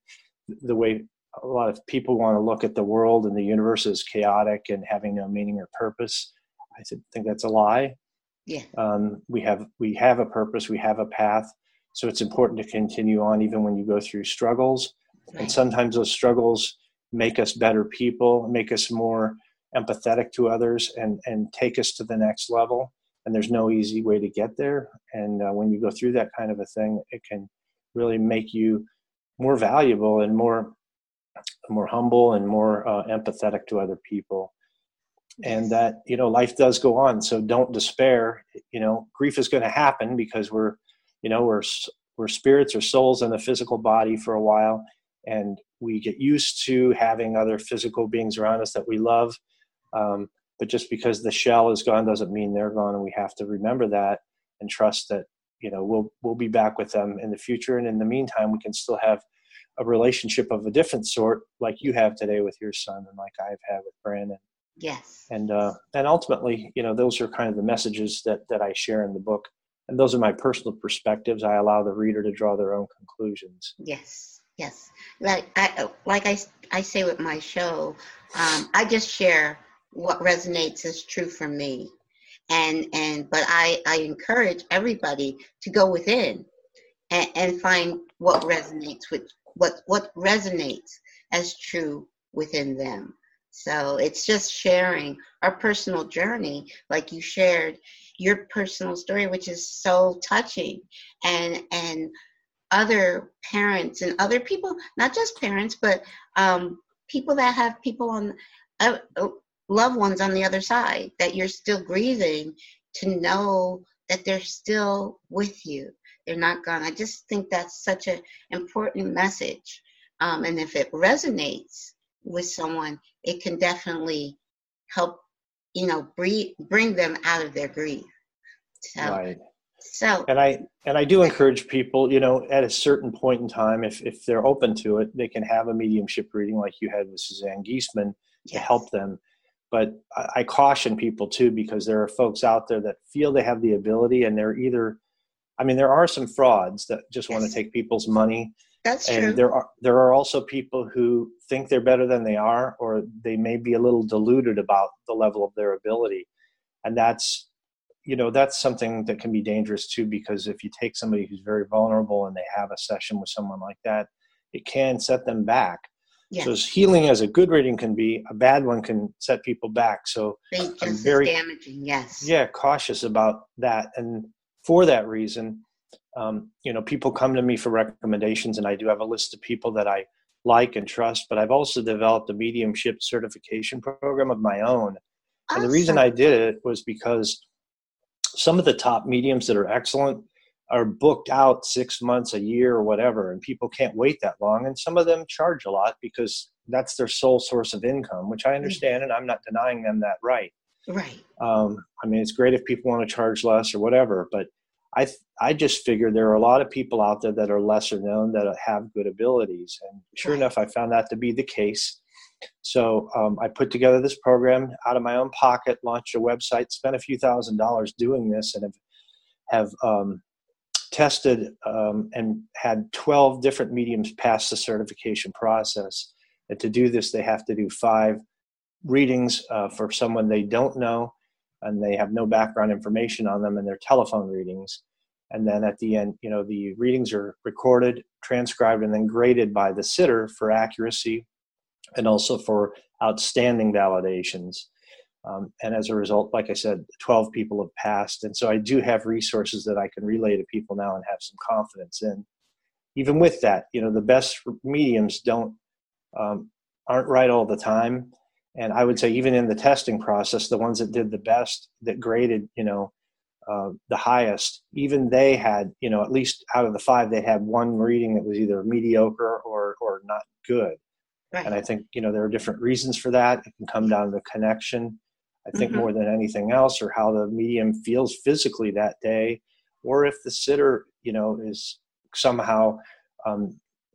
Speaker 4: the way a lot of people want to look at the world and the universe as chaotic and having no meaning or purpose. I think that's a lie.
Speaker 3: Yeah.
Speaker 4: Um, we have we have a purpose. We have a path. So it's important to continue on even when you go through struggles. Right. And sometimes those struggles make us better people, make us more empathetic to others, and and take us to the next level. And there's no easy way to get there. And uh, when you go through that kind of a thing, it can really make you more valuable and more more humble and more uh, empathetic to other people. Yes. And that, you know, life does go on. So don't despair. You know, grief is going to happen because we're, you know, we're, we're spirits or souls in a physical body for a while. And we get used to having other physical beings around us that we love. Um, but just because the shell is gone doesn't mean they're gone. And we have to remember that and trust that, you know, we'll, we'll be back with them in the future. And in the meantime, we can still have a relationship of a different sort, like you have today with your son and like I've had with Brandon.
Speaker 3: Yes.
Speaker 4: And, uh, and ultimately, you know, those are kind of the messages that, that I share in the book. And those are my personal perspectives. I allow the reader to draw their own conclusions.
Speaker 3: Yes. Yes. Like I, like I, I say with my show, um, I just share what resonates as true for me. And, and, but I, I encourage everybody to go within and, and find what resonates with what, what resonates as true within them. So it's just sharing our personal journey, like you shared your personal story, which is so touching, and, and other parents and other people, not just parents, but um, people that have people on, uh, loved ones on the other side, that you're still grieving, to know that they're still with you. They're not gone. I just think that's such an important message. Um, and if it resonates with someone, it can definitely help, you know, bring, bring them out of their grief. So,
Speaker 4: right.
Speaker 3: So,
Speaker 4: and I, and I do encourage people, you know, at a certain point in time, if, if they're open to it, they can have a mediumship reading like you had with Suzanne Giesemann to
Speaker 3: yes.
Speaker 4: help them. But I, I caution people too, because there are folks out there that feel they have the ability, and they're either, I mean, there are some frauds that just
Speaker 3: Yes.
Speaker 4: want to take people's money.
Speaker 3: That's
Speaker 4: and
Speaker 3: true.
Speaker 4: there are there are also people who think they're better than they are, or they may be a little deluded about the level of their ability. And that's, you know, that's something that can be dangerous too, because if you take somebody who's very vulnerable and they have a session with someone like that, it can set them back.
Speaker 3: Yes.
Speaker 4: So as healing as a good reading can be, a bad one can set people back. So
Speaker 3: They just
Speaker 4: I'm
Speaker 3: as
Speaker 4: very
Speaker 3: damaging. Yes.
Speaker 4: yeah, cautious about that. And for that reason, um, you know, people come to me for recommendations, and I do have a list of people that I like and trust, but I've also developed a mediumship certification program of my own. And the reason I did it was because some of the top mediums that are excellent are booked out six months, a year, or whatever, and people can't wait that long. And some of them charge a lot because that's their sole source of income, which I understand, and I'm not denying them that right.
Speaker 3: Right.
Speaker 4: Um, I mean, it's great if people want to charge less or whatever, but I th- I just figured there are a lot of people out there that are lesser known that have good abilities. And sure
Speaker 3: Right.
Speaker 4: enough, I found that to be the case. So um, I put together this program out of my own pocket, launched a website, spent a few thousand dollars doing this, and have, have um, tested um, and had twelve different mediums pass the certification process. And to do this, they have to do five readings uh, for someone they don't know, and they have no background information on them, and they're telephone readings. And then at the end, you know, the readings are recorded, transcribed, and then graded by the sitter for accuracy and also for outstanding validations. Um, and as a result, like I said, twelve people have passed. And so I do have resources that I can relay to people now and have some confidence in. Even with that, you know, the best mediums don't, um, aren't right all the time. And I would say even in the testing process, the ones that did the best, that graded, you know, uh, the highest, even they had, you know, at least out of the five, they had one reading that was either mediocre or or not good.
Speaker 3: Right.
Speaker 4: And I think, you know, there are different reasons for that. It can come down to connection, I think,
Speaker 3: Mhm.
Speaker 4: more than anything else, or how the medium feels physically that day, or if the sitter, you know, is somehow um,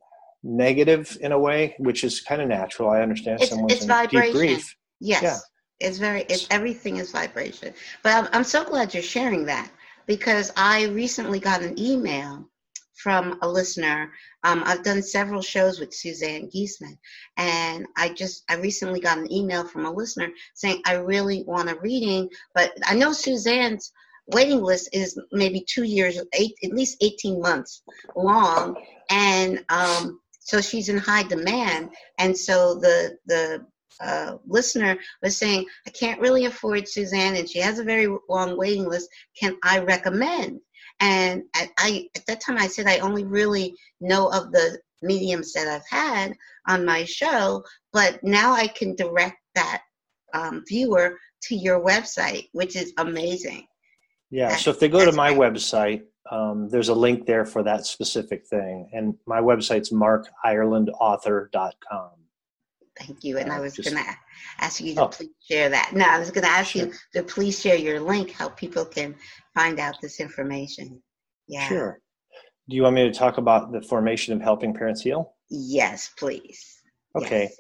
Speaker 4: negative in a way, which is kind of natural. I understand
Speaker 3: It's,
Speaker 4: someone's
Speaker 3: it's
Speaker 4: in
Speaker 3: vibration.
Speaker 4: deep grief.
Speaker 3: Yes.
Speaker 4: Yeah.
Speaker 3: It's very, it's, everything is vibration. But I'm, I'm so glad you're sharing that, because I recently got an email from a listener. Um, I've done several shows with Suzanne Giesman, and I just, I recently got an email from a listener saying, I really want a reading, but I know Suzanne's waiting list is maybe two years, eight, at least eighteen months long. And um, so she's in high demand. And so the, the, uh, listener was saying, I can't really afford Suzanne, and she has a very long waiting list. Can I recommend? And I, I at that time I said I only really know of the mediums that I've had on my show, but now I can direct that um, viewer to your website, which is amazing.
Speaker 4: Yeah.
Speaker 3: That,
Speaker 4: so if they go to my
Speaker 3: great.
Speaker 4: website, um, there's a link there for that specific thing. And my website's mark ireland author dot com.
Speaker 3: Thank you. And
Speaker 4: Uh,
Speaker 3: I was
Speaker 4: just-
Speaker 3: going to ask you to
Speaker 4: Oh.
Speaker 3: please share that. No, I was going to ask
Speaker 4: Sure.
Speaker 3: you to please share your link, how people can find out this information. Yeah.
Speaker 4: Sure. Do you want me to talk about the formation of Helping Parents Heal?
Speaker 3: Yes, please.
Speaker 4: Okay.
Speaker 3: Yes.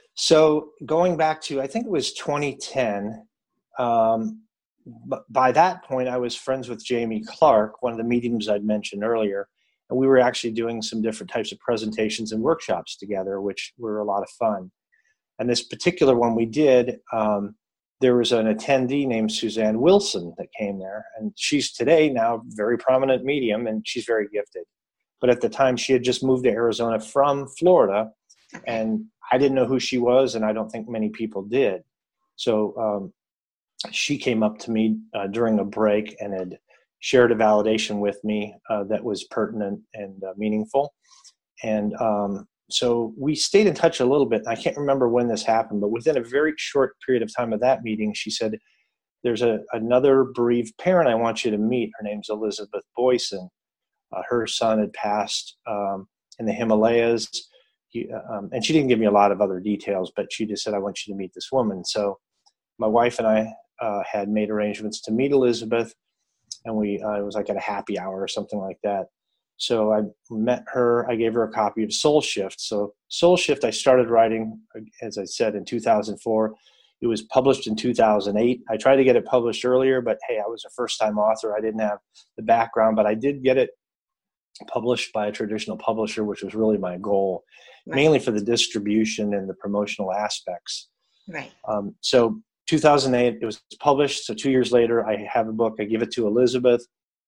Speaker 4: So going back to, I think it was twenty ten, um, but by that point I was friends with Jamie Clark, one of the mediums I'd mentioned earlier, and we were actually doing some different types of presentations and workshops together, which were a lot of fun. And this particular one we did, um, there was an attendee named Suzanne Wilson that came there, and she's today now a very prominent medium, and she's very gifted. But at the time, she had just moved to Arizona from Florida, and I didn't know who she was, and I don't think many people did. So um, she came up to me uh, during a break and had shared a validation with me uh, that was pertinent and uh, meaningful. And um, so we stayed in touch a little bit. I can't remember when this happened, but within a very short period of time of that meeting, she said, there's a, another bereaved parent I want you to meet. Her name's Elizabeth Boyson. Uh, her son had passed um, in the Himalayas. He, um, and she didn't give me a lot of other details, but she just said, I want you to meet this woman. So my wife and I uh, had made arrangements to meet Elizabeth, and we uh, it was like at a happy hour or something like that. So I met her. I gave her a copy of Soul Shift. So Soul Shift I started writing, as I said, in two thousand four. It was published in two thousand eight. I tried to get it published earlier, but hey, I was a first-time author. I didn't have the background, but I did get it published by a traditional publisher, which was really my goal, right. mainly for the distribution and the promotional aspects.
Speaker 3: Right.
Speaker 4: Um, so two thousand eight, it was published. So two years later, I have a book. I give it to Elizabeth.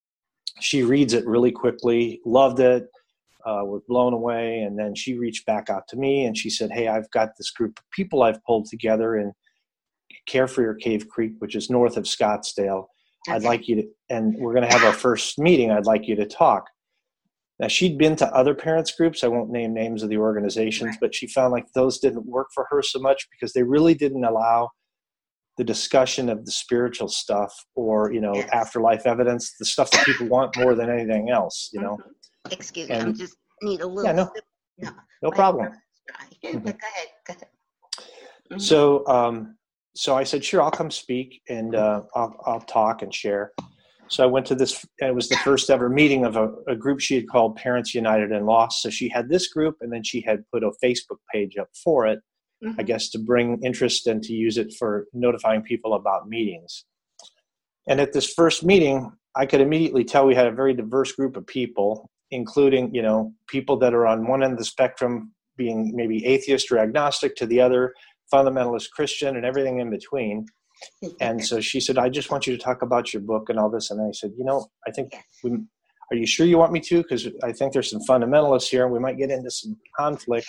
Speaker 4: She reads it really quickly, loved it, uh, was blown away. And then she reached back out to me and she said, hey, I've got this group of people I've pulled together in Care for Your Cave Creek, which is north of Scottsdale. Okay. I'd like you to, and we're going to have our first meeting. I'd like you to talk. Now, she'd been to other parents groups. I won't name names of the organizations, right. but she found like those didn't work for her so much because they really didn't allow the discussion of the spiritual stuff or, you know, yes. afterlife evidence, the stuff that people want more than anything else, you know.
Speaker 3: Mm-hmm. Excuse me, I just need a little.
Speaker 4: Yeah, no, no, no problem.
Speaker 3: Mm-hmm. But go ahead, go ahead.
Speaker 4: Mm-hmm. So, um, so I said, sure, I'll come speak and uh, I'll, I'll talk and share. So I went to this, it was the first ever meeting of a, a group she had called Parents United in Loss. So she had this group and then she had put a Facebook page up for it, mm-hmm. I guess to bring interest and to use it for notifying people about meetings. And at this first meeting, I could immediately tell we had a very diverse group of people, including, you know, people that are on one end of the spectrum being maybe atheist or agnostic to the other, fundamentalist Christian and everything in between. And so she said, I just want you to talk about your book and all this. And I said, you know, I think, we, are you sure you want me to? Because I think there's some fundamentalists here and we might get into some conflict.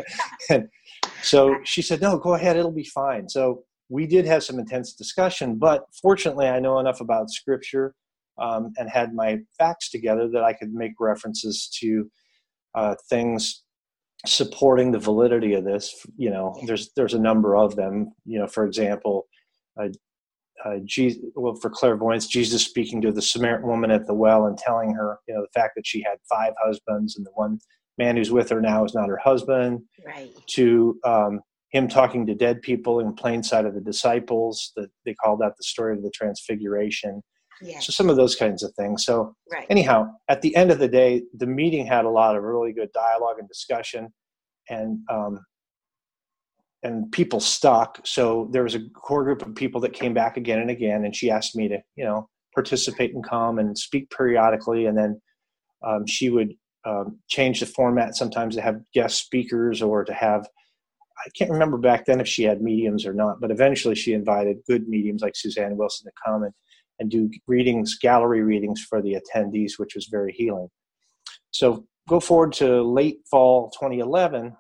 Speaker 4: And so she said, no, go ahead. It'll be fine. So we did have some intense discussion, but fortunately I know enough about scripture um, and had my facts together that I could make references to uh, things supporting the validity of this. You know, there's, there's a number of them, you know, for example, Uh, uh, Jesus, well, for clairvoyance, Jesus speaking to the Samaritan woman at the well and telling her, you know, the fact that she had five husbands and the one man who's with her now is not her husband.
Speaker 3: Right.
Speaker 4: To um, him talking to dead people in plain sight of the disciples, that they called that the story of the Transfiguration.
Speaker 3: Yes.
Speaker 4: So some of those kinds of things. So
Speaker 3: right.
Speaker 4: anyhow, at the end of the day, the meeting had a lot of really good dialogue and discussion, and um, and people stuck. So there was a core group of people that came back again and again. And she asked me to, you know, participate and come and speak periodically. And then um, she would um, change the format sometimes to have guest speakers or to have, I can't remember back then if she had mediums or not, but eventually she invited good mediums like Suzanne Wilson to come and, and do readings, gallery readings for the attendees, which was very healing. So go forward to late fall twenty eleven.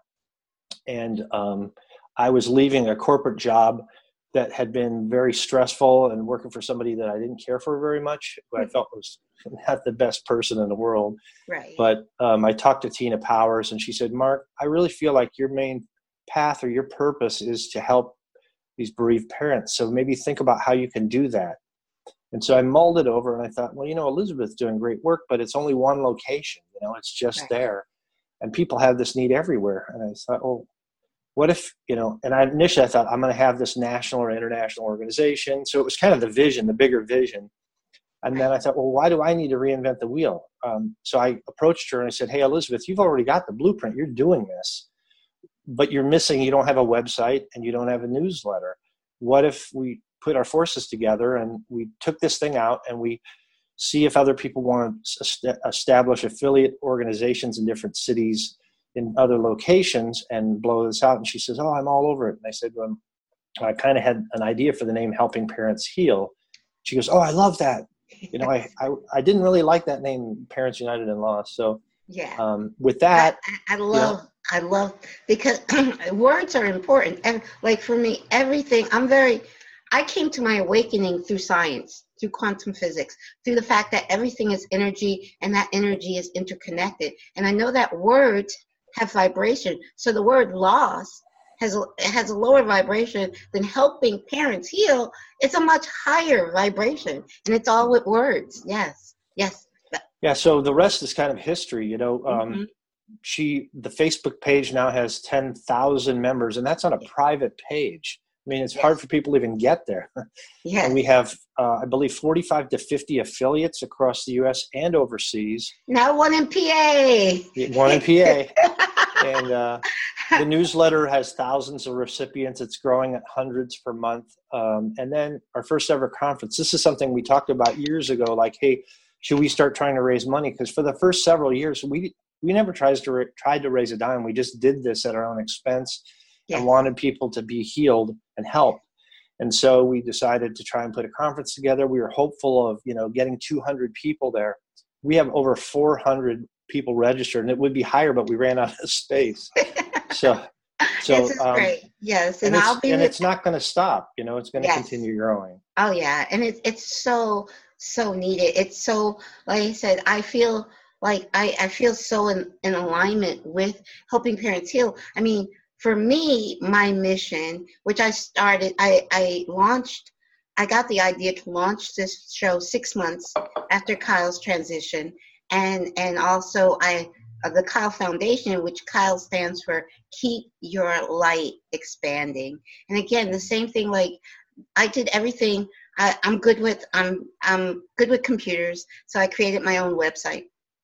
Speaker 4: And um, I was leaving a corporate job that had been very stressful and working for somebody that I didn't care for very much, who I felt was not the best person in the world.
Speaker 3: Right.
Speaker 4: But um, I talked to Tina Powers and she said, Mark, I really feel like your main path or your purpose is to help these bereaved parents. So maybe think about how you can do that. And so I mulled it over and I thought, well, you know, Elizabeth's doing great work, but it's only one location, you know, it's just right. there. And people have this need everywhere. And I thought, well, what if, you know, and I initially I thought I'm going to have this national or international organization. So it was kind of the vision, the bigger vision. And then I thought, well, why do I need to reinvent the wheel? Um, so I approached her and I said, hey, Elizabeth, you've already got the blueprint. You're doing this, but you're missing, you don't have a website and you don't have a newsletter. What if we put our forces together and we took this thing out and we see if other people want to establish affiliate organizations in different cities in other locations and blow this out? And she says, oh, I'm all over it. And I said, well, I kind of had an idea for the name Helping Parents Heal. She goes, oh, I love that. You know, I, I, I didn't really like that name, Parents United in Loss. So
Speaker 3: yeah,
Speaker 4: um, with that,
Speaker 3: I, I love, you know, I love, because words are important. And like for me, everything, I'm very, I came to my awakening through science, through quantum physics, through the fact that everything is energy and that energy is interconnected. And I know that words have vibration. So the word loss has a, has a lower vibration than helping parents heal. It's a much higher vibration, and it's all with words. Yes, yes.
Speaker 4: Yeah. So the rest is kind of history. You know, um,
Speaker 3: mm-hmm.
Speaker 4: she the Facebook page now has ten thousand members, and that's on a private page. I mean, it's yes. hard for people to even get there.
Speaker 3: Yes.
Speaker 4: And we have, uh, I believe, forty-five to fifty affiliates across the U S and overseas.
Speaker 3: Now one in P A.
Speaker 4: One in P A. And uh, the newsletter has thousands of recipients. It's growing at hundreds per month. Um, and then our first ever conference. This is something we talked about years ago. Like, hey, should we start trying to raise money? Because for the first several years, we we never tries to ra- tried to raise a dime. We just did this at our own expense yes. and wanted people to be healed and helped. And so we decided to try and put a conference together. We were hopeful of, you know, getting two hundred people there. We have over four hundred people registered, and it would be higher, but we ran out of space. So, so
Speaker 3: this is
Speaker 4: um,
Speaker 3: great. Yes,
Speaker 4: and,
Speaker 3: and
Speaker 4: it's,
Speaker 3: I'll be.
Speaker 4: And
Speaker 3: with,
Speaker 4: it's not going to stop. You know, it's going to
Speaker 3: yes.
Speaker 4: continue growing.
Speaker 3: Oh yeah, and it's it's so so needed. It's so, like I said, I feel like I I feel so in, in alignment with helping parents heal. I mean, for me, my mission, which I started, I I launched. I got the idea to launch this show six months after Kyle's transition, and and also I uh, the Kyle Foundation, which Kyle stands for Keep Your Light Expanding. And again, the same thing. Like I did everything. I, I'm good with I'm I'm good with computers, so I created my own website.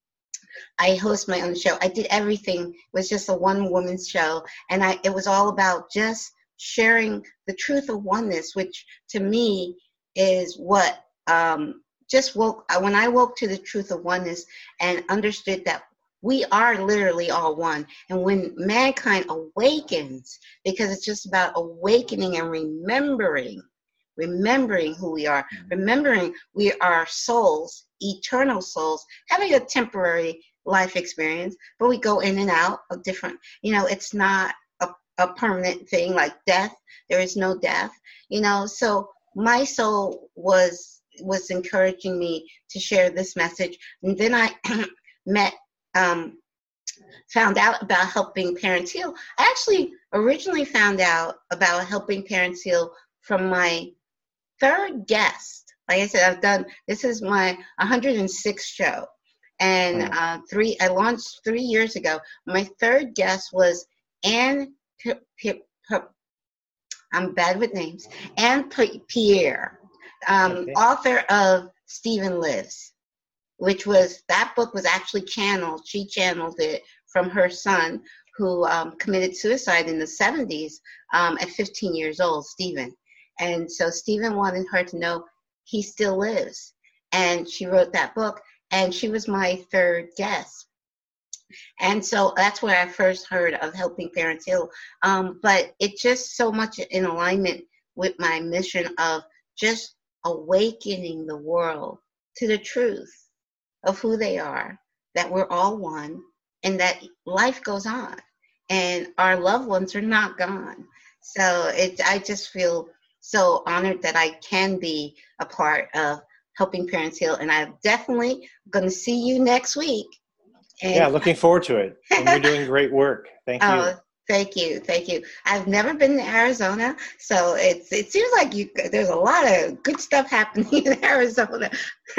Speaker 3: I host my own show. I did everything. It was just a one woman show, and I it was all about just sharing the truth of oneness, which to me is what um, just woke, when I woke to the truth of oneness and understood that we are literally all one. And when mankind awakens, because it's just about awakening and remembering, remembering who we are, remembering we are souls, eternal souls, having a temporary life experience, but we go in and out of different, you know, it's not a permanent thing like death. There is no death, you know. So my soul was was encouraging me to share this message. And then I met, um, found out about helping parents heal. I actually originally found out about helping parents heal from my third guest. Like I said, I've done, this is my one hundred sixth show. And uh, three, I launched three years ago. My third guest was Anne P- P- P- I'm bad with names. Anne P- Pierre, um, okay. author of Stephen Lives, which was, that book was actually channeled. She channeled it from her son, who um, committed suicide in the seventies um, at fifteen years old, Stephen. And so Stephen wanted her to know he still lives. And she wrote that book, and she was my third guest. And so that's where I first heard of helping parents heal. Um, but it's just so much in alignment with my mission of just awakening the world to the truth of who they are, that we're all one, and that life goes on, and our loved ones are not gone. So it, I just feel so honored that I can be a part of helping parents heal. And I'm definitely going to see you next week. And
Speaker 4: yeah, looking forward to it. And you're doing great work. Thank you.
Speaker 3: Oh, thank you, thank you. I've never been to Arizona, so it's it seems like you there's a lot of good stuff happening in Arizona.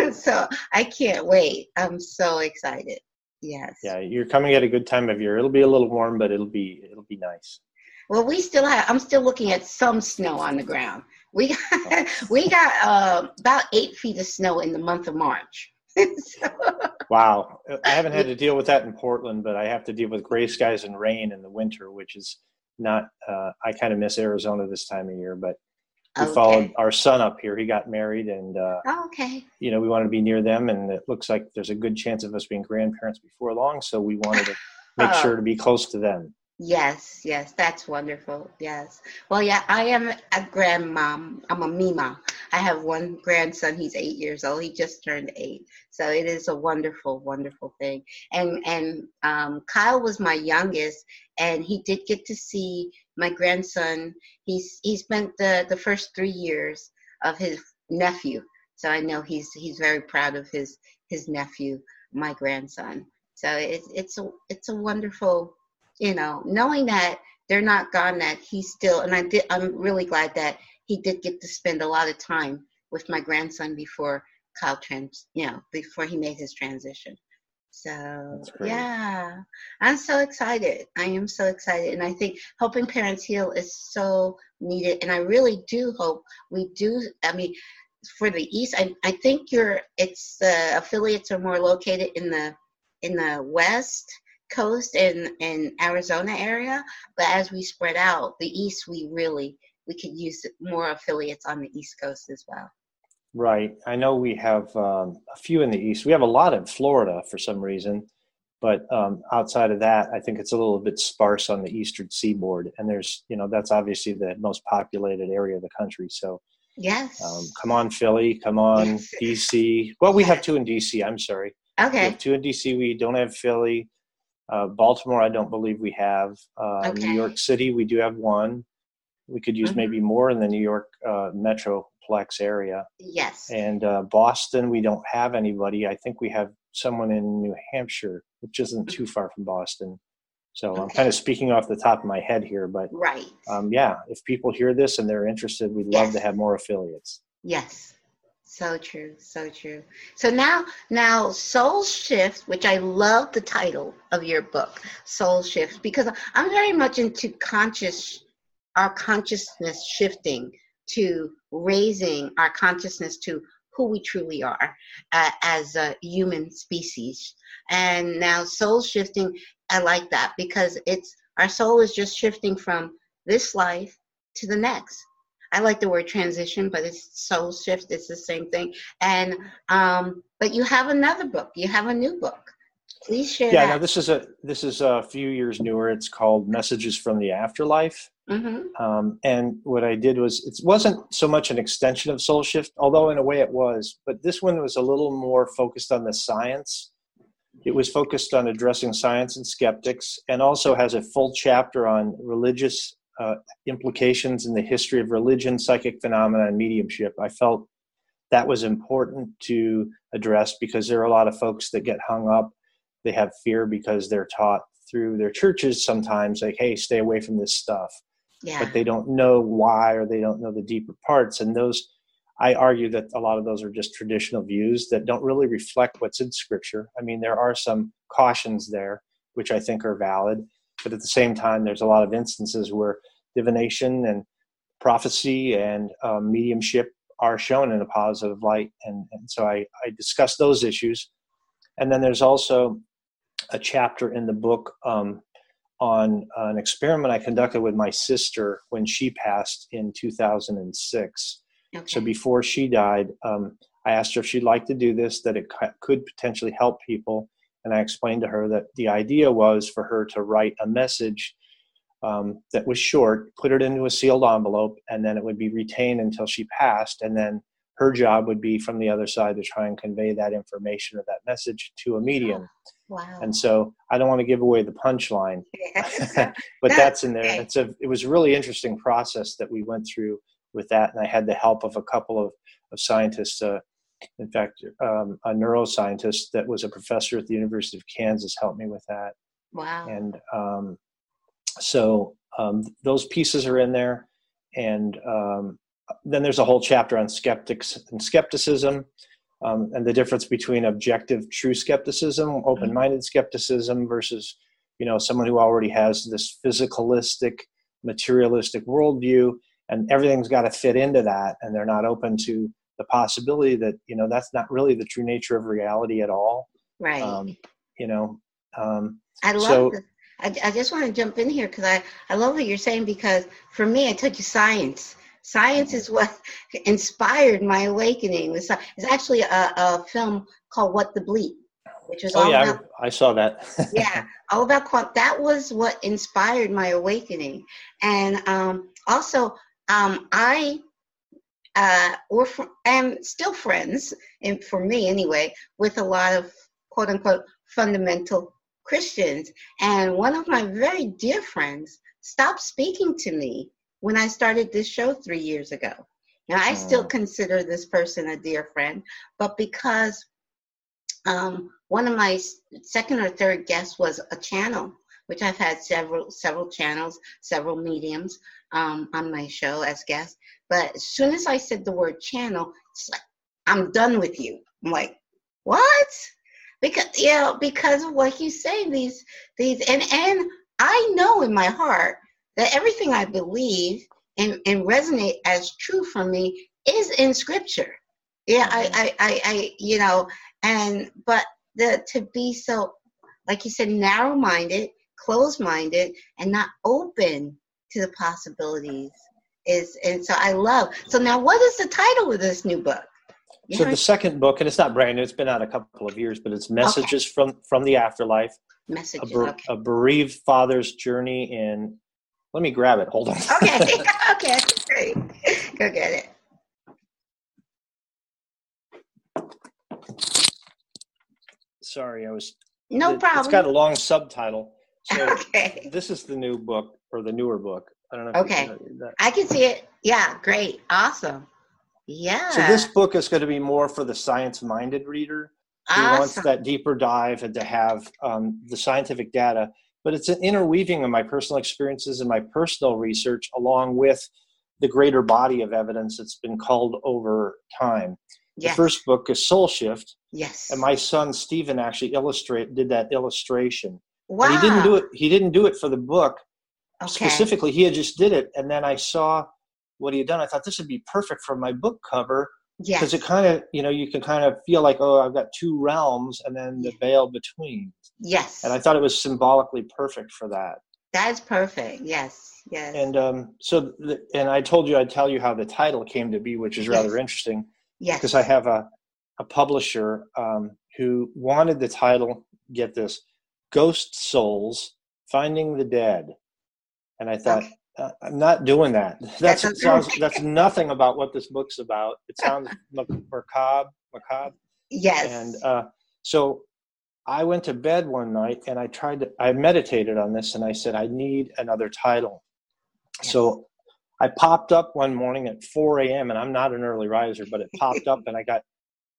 Speaker 3: So I can't wait. I'm so excited. Yes.
Speaker 4: Yeah, you're coming at a good time of year. It'll be a little warm, but it'll be it'll be nice.
Speaker 3: Well, we still have. I'm still looking at some snow on the ground. We got we got uh, about eight feet of snow in the month of March. So,
Speaker 4: wow. I haven't had to deal with that in Portland, but I have to deal with gray skies and rain in the winter, which is not, uh, I kind of miss Arizona this time of year, but we
Speaker 3: okay.
Speaker 4: followed our son up here. He got married, and, uh,
Speaker 3: oh, okay.
Speaker 4: you know, we wanted to be near them, and it looks like there's a good chance of us being grandparents before long, so we wanted to make
Speaker 3: oh.
Speaker 4: sure to be close to them.
Speaker 3: Yes, yes, that's wonderful. Yes. Well, yeah, I am a grandmom. I'm a Mima. I have one grandson. He's eight years old. He just turned eight. So it is a wonderful, wonderful thing. And and um, Kyle was my youngest, and he did get to see my grandson. He's he spent the, the first three years of his nephew. So I know he's he's very proud of his his nephew, my grandson. So it's it's a it's a wonderful. You know, knowing that they're not gone, that he's still, and I did, I'm really glad that he did get to spend a lot of time with my grandson before Kyle trans, you know, before he made his transition. So, yeah, I'm so excited. I am so excited. And I think helping parents heal is so needed. And I really do hope we do, I mean, for the East, I, I think your, it's, uh, affiliates are more located in the, in the West. Coast in, in Arizona area, but as we spread out, the East, we really, we could use more affiliates on the East Coast as well.
Speaker 4: Right. I know we have um, a few in the East. We have a lot in Florida for some reason, but um, outside of that, I think it's a little bit sparse on the Eastern Seaboard. And there's, you know, that's obviously the most populated area of the country. So
Speaker 3: yes,
Speaker 4: um, come on, Philly, come on, yes. D C. Well, we have two in D C. I'm sorry.
Speaker 3: Okay.
Speaker 4: We have two in D C. We don't have Philly. Uh, Baltimore, I don't believe we have. Uh,
Speaker 3: okay.
Speaker 4: New York City, we do have one. We could use mm-hmm. maybe more in the New York uh, Metroplex area.
Speaker 3: Yes.
Speaker 4: And uh, Boston, we don't have anybody. I think we have someone in New Hampshire, which isn't too far from Boston. So okay. I'm kind of speaking off the top of my head here, but
Speaker 3: right.
Speaker 4: Um, yeah, if people hear this and they're interested, we'd
Speaker 3: yes.
Speaker 4: love to have more affiliates.
Speaker 3: Yes. So true, so true. So now, now Soul Shift, which I love the title of your book, Soul Shift, because I'm very much into conscious, our consciousness shifting to raising our consciousness to who we truly are uh, as a human species. And now soul shifting, I like that because it's our soul is just shifting from this life to the next. I like the word transition, but it's soul shift. It's the same thing. And, um, but you have another book. You have a new book. Please share
Speaker 4: yeah,
Speaker 3: that.
Speaker 4: no, this is a, this is a few years newer. It's called Messages from the Afterlife.
Speaker 3: Mm-hmm.
Speaker 4: Um, and what I did was, it wasn't so much an extension of Soul Shift, although in a way it was, but this one was a little more focused on the science. It was focused on addressing science and skeptics, and also has a full chapter on religious Uh, implications in the history of religion, psychic phenomena, and mediumship. I felt that was important to address because there are a lot of folks that get hung up. They have fear because they're taught through their churches sometimes, like, hey, stay away from this stuff.
Speaker 3: Yeah.
Speaker 4: But they don't know why, or they don't know the deeper parts. And those, I argue that a lot of those are just traditional views that don't really reflect what's in Scripture. I mean, there are some cautions there, which I think are valid. But at the same time, there's a lot of instances where divination and prophecy and um, mediumship are shown in a positive light. And, and so I, I discuss those issues. And then there's also a chapter in the book um, on an experiment I conducted with my sister when she passed in two thousand six.
Speaker 3: Okay.
Speaker 4: So before she died, um, I asked her if she'd like to do this, that it could potentially help people. And I explained to her that the idea was for her to write a message um, that was short, put it into a sealed envelope, and then it would be retained until she passed. And then her job would be from the other side to try and convey that information or that message to a medium.
Speaker 3: Wow.
Speaker 4: And so I don't want to give away the punchline, but that's in there. It's a, it was a really interesting process that we went through with that. And I had the help of a couple of, of scientists, uh, in fact, um, a neuroscientist that was a professor at the University of Kansas helped me with that.
Speaker 3: Wow.
Speaker 4: And um, so um, those pieces are in there. And um, then there's a whole chapter on skeptics and skepticism um, and the difference between objective, true skepticism, open-minded skepticism versus, you know, someone who already has this physicalistic, materialistic worldview, and everything's got to fit into that. And they're not open to the possibility that, you know, that's not really the true nature of reality at all.
Speaker 3: Right.
Speaker 4: Um, you know, um,
Speaker 3: I love
Speaker 4: so,
Speaker 3: this. I, I just want to jump in here because I, I love what you're saying, because for me, I took you science. Science is what inspired my awakening. It's actually a, a film called What the Bleep, which was
Speaker 4: oh,
Speaker 3: all
Speaker 4: yeah,
Speaker 3: about,
Speaker 4: I, I saw that.
Speaker 3: yeah, all about quant. That was what inspired my awakening. And um, also, um, I uh, were fr- am still friends, and for me anyway, with a lot of quote unquote fundamental Christians. And one of my very dear friends stopped speaking to me when I started this show three years ago. Now, I still consider this person a dear friend, but because um, one of my second or third guests was a channel, which I've had several several channels, several mediums um, on my show as guests. But as soon as I said the word channel, it's like, I'm done with you. I'm like, what? Because, you know, because of what you say, these, these, and, and I know in my heart that everything I believe and, and resonate as true for me is in Scripture. Yeah, I, I, I, I, you know, and, but the, to be so like you said, narrow-minded, closed-minded, and not open to the possibilities. Is and so I love. So now, what is the title of this new book? You
Speaker 4: so
Speaker 3: heard?
Speaker 4: The second book, and it's not brand new, it's been out a couple of years, but it's Messages okay. from, from the Afterlife.
Speaker 3: Messages,
Speaker 4: a, ber-
Speaker 3: okay.
Speaker 4: a bereaved father's journey in, let me grab it, hold on.
Speaker 3: Okay, okay, great. Go get it.
Speaker 4: Sorry, I was.
Speaker 3: No
Speaker 4: it,
Speaker 3: problem.
Speaker 4: It's got a long subtitle. So
Speaker 3: okay.
Speaker 4: This is the new book, or the newer book. I don't know if
Speaker 3: okay.
Speaker 4: you can that.
Speaker 3: I can see it. Yeah, great. Awesome. Yeah.
Speaker 4: So this book is going to be more for the science-minded reader who
Speaker 3: awesome.
Speaker 4: wants that deeper dive and to have um, the scientific data. But it's an interweaving of my personal experiences and my personal research along with the greater body of evidence that's been culled over time.
Speaker 3: Yes.
Speaker 4: The first book is Soul Shift.
Speaker 3: Yes.
Speaker 4: And my son Stephen actually illustrate did that illustration.
Speaker 3: Wow.
Speaker 4: And he didn't do it. He didn't do it for the book
Speaker 3: okay.
Speaker 4: specifically. He had just did it, and then I saw what he had done. I thought this would be perfect for my book cover.
Speaker 3: Yes.
Speaker 4: Because it kind of, you know, you can kind of feel like, oh, I've got two realms and then the veil between.
Speaker 3: Yes.
Speaker 4: And I thought it was symbolically perfect for that.
Speaker 3: That's perfect. Yes. Yes.
Speaker 4: And um, so, the, and I told you I'd tell you how the title came to be, which is rather
Speaker 3: yes.
Speaker 4: interesting.
Speaker 3: Yes.
Speaker 4: Because I have a, a publisher um, who wanted the title, get this, Ghost Souls, Finding the Dead. And I thought, okay. Uh, I'm not doing that. That's that sounds. That's nothing about what this book's about. It sounds macabre, macabre.
Speaker 3: Yes.
Speaker 4: And uh, so I went to bed one night and I tried to. I meditated on this and I said I need another title. Yes. So I popped up one morning at four a.m. and I'm not an early riser, but it popped up and I got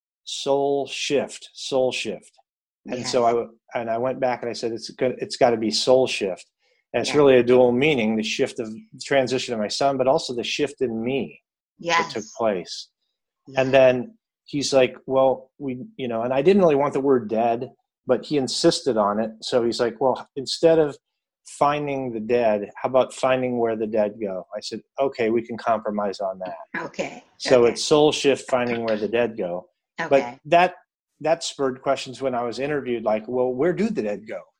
Speaker 4: Soul Shift, Soul Shift, and yes. so I and I went back and I said it's good. It's got to be Soul Shift. And it's yeah. really a dual meaning, the shift of transition of my son, but also the shift in me
Speaker 3: yes.
Speaker 4: that took place.
Speaker 3: Yeah.
Speaker 4: And then he's like, well, we, you know, and I didn't really want the word dead, but he insisted on it. So he's like, well, instead of finding the dead, how about finding where the dead go? I said, okay, we can compromise on that.
Speaker 3: Okay.
Speaker 4: So
Speaker 3: okay.
Speaker 4: it's Soul Shift, Finding Where the Dead Go.
Speaker 3: Okay.
Speaker 4: But that, that spurred questions when I was interviewed, like, well, where do the dead go?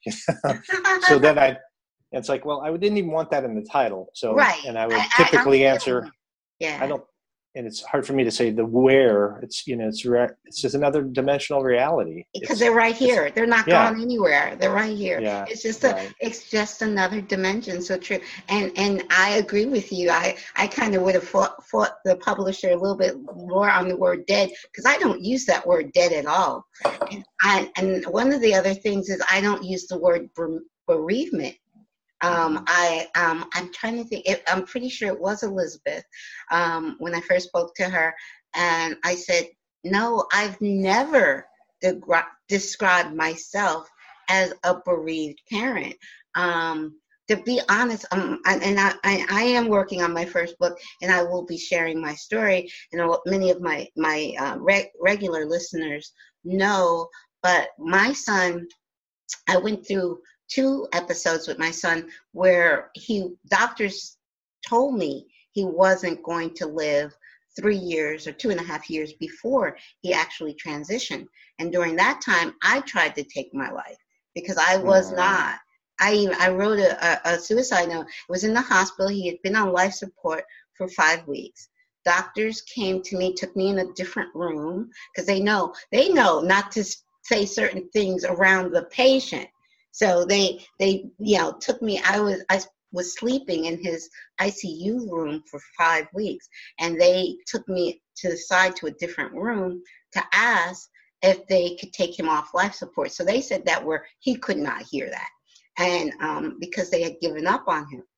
Speaker 4: So then I, it's like, well, I didn't even want that in the title. So,
Speaker 3: right.
Speaker 4: and I would
Speaker 3: I,
Speaker 4: typically
Speaker 3: I,
Speaker 4: answer,
Speaker 3: yeah.
Speaker 4: I don't, and it's hard for me to say the where. It's, you know, it's re- it's just another dimensional reality.
Speaker 3: Because
Speaker 4: it's,
Speaker 3: they're right here. They're not
Speaker 4: yeah.
Speaker 3: gone anywhere. They're right here.
Speaker 4: Yeah,
Speaker 3: it's just a,
Speaker 4: right.
Speaker 3: it's just another dimension. So true. And and I agree with you. I, I kind of would have fought, fought the publisher a little bit more on the word dead because I don't use that word dead at all. And, I, and one of the other things is I don't use the word bereavement. Um, I, um, I'm trying to think, it, I'm pretty sure it was Elizabeth, um, when I first spoke to her, and I said, no, I've never de- described myself as a bereaved parent. Um, to be honest, um, and, and I, I, I am working on my first book, and I will be sharing my story, and many of my, my uh, re- regular listeners know, but my son, I went through two episodes with my son where he doctors told me he wasn't going to live three years or two and a half years before he actually transitioned. And during that time, I tried to take my life because I was mm. not. I even, I wrote a, a, a suicide note. It was in the hospital. He had been on life support for five weeks. Doctors came to me, took me in a different room because they know they know not to say certain things around the patient. So they, they, you know, took me, I was, I was sleeping in his I C U room for five weeks. And they took me to the side to a different room to ask if they could take him off life support. So they said that where he could not hear that. And um, because they had given up on him.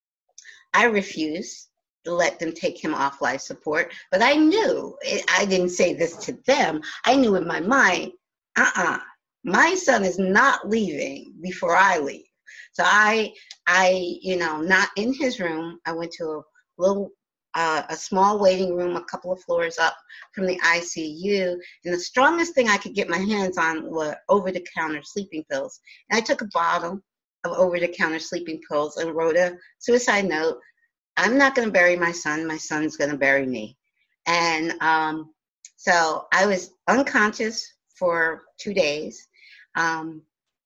Speaker 3: I refused to let them take him off life support. But I knew, I didn't say this to them. I knew in my mind, uh-uh. My son is not leaving before I leave. So I, I, you know, not in his room. I went to a little, uh, a small waiting room, a couple of floors up from the I C U. And the strongest thing I could get my hands on were over-the-counter sleeping pills. And I took a bottle of over-the-counter sleeping pills and wrote a suicide note. I'm not going to bury my son. My son's going to bury me. And um, so I was unconscious for two days. Um,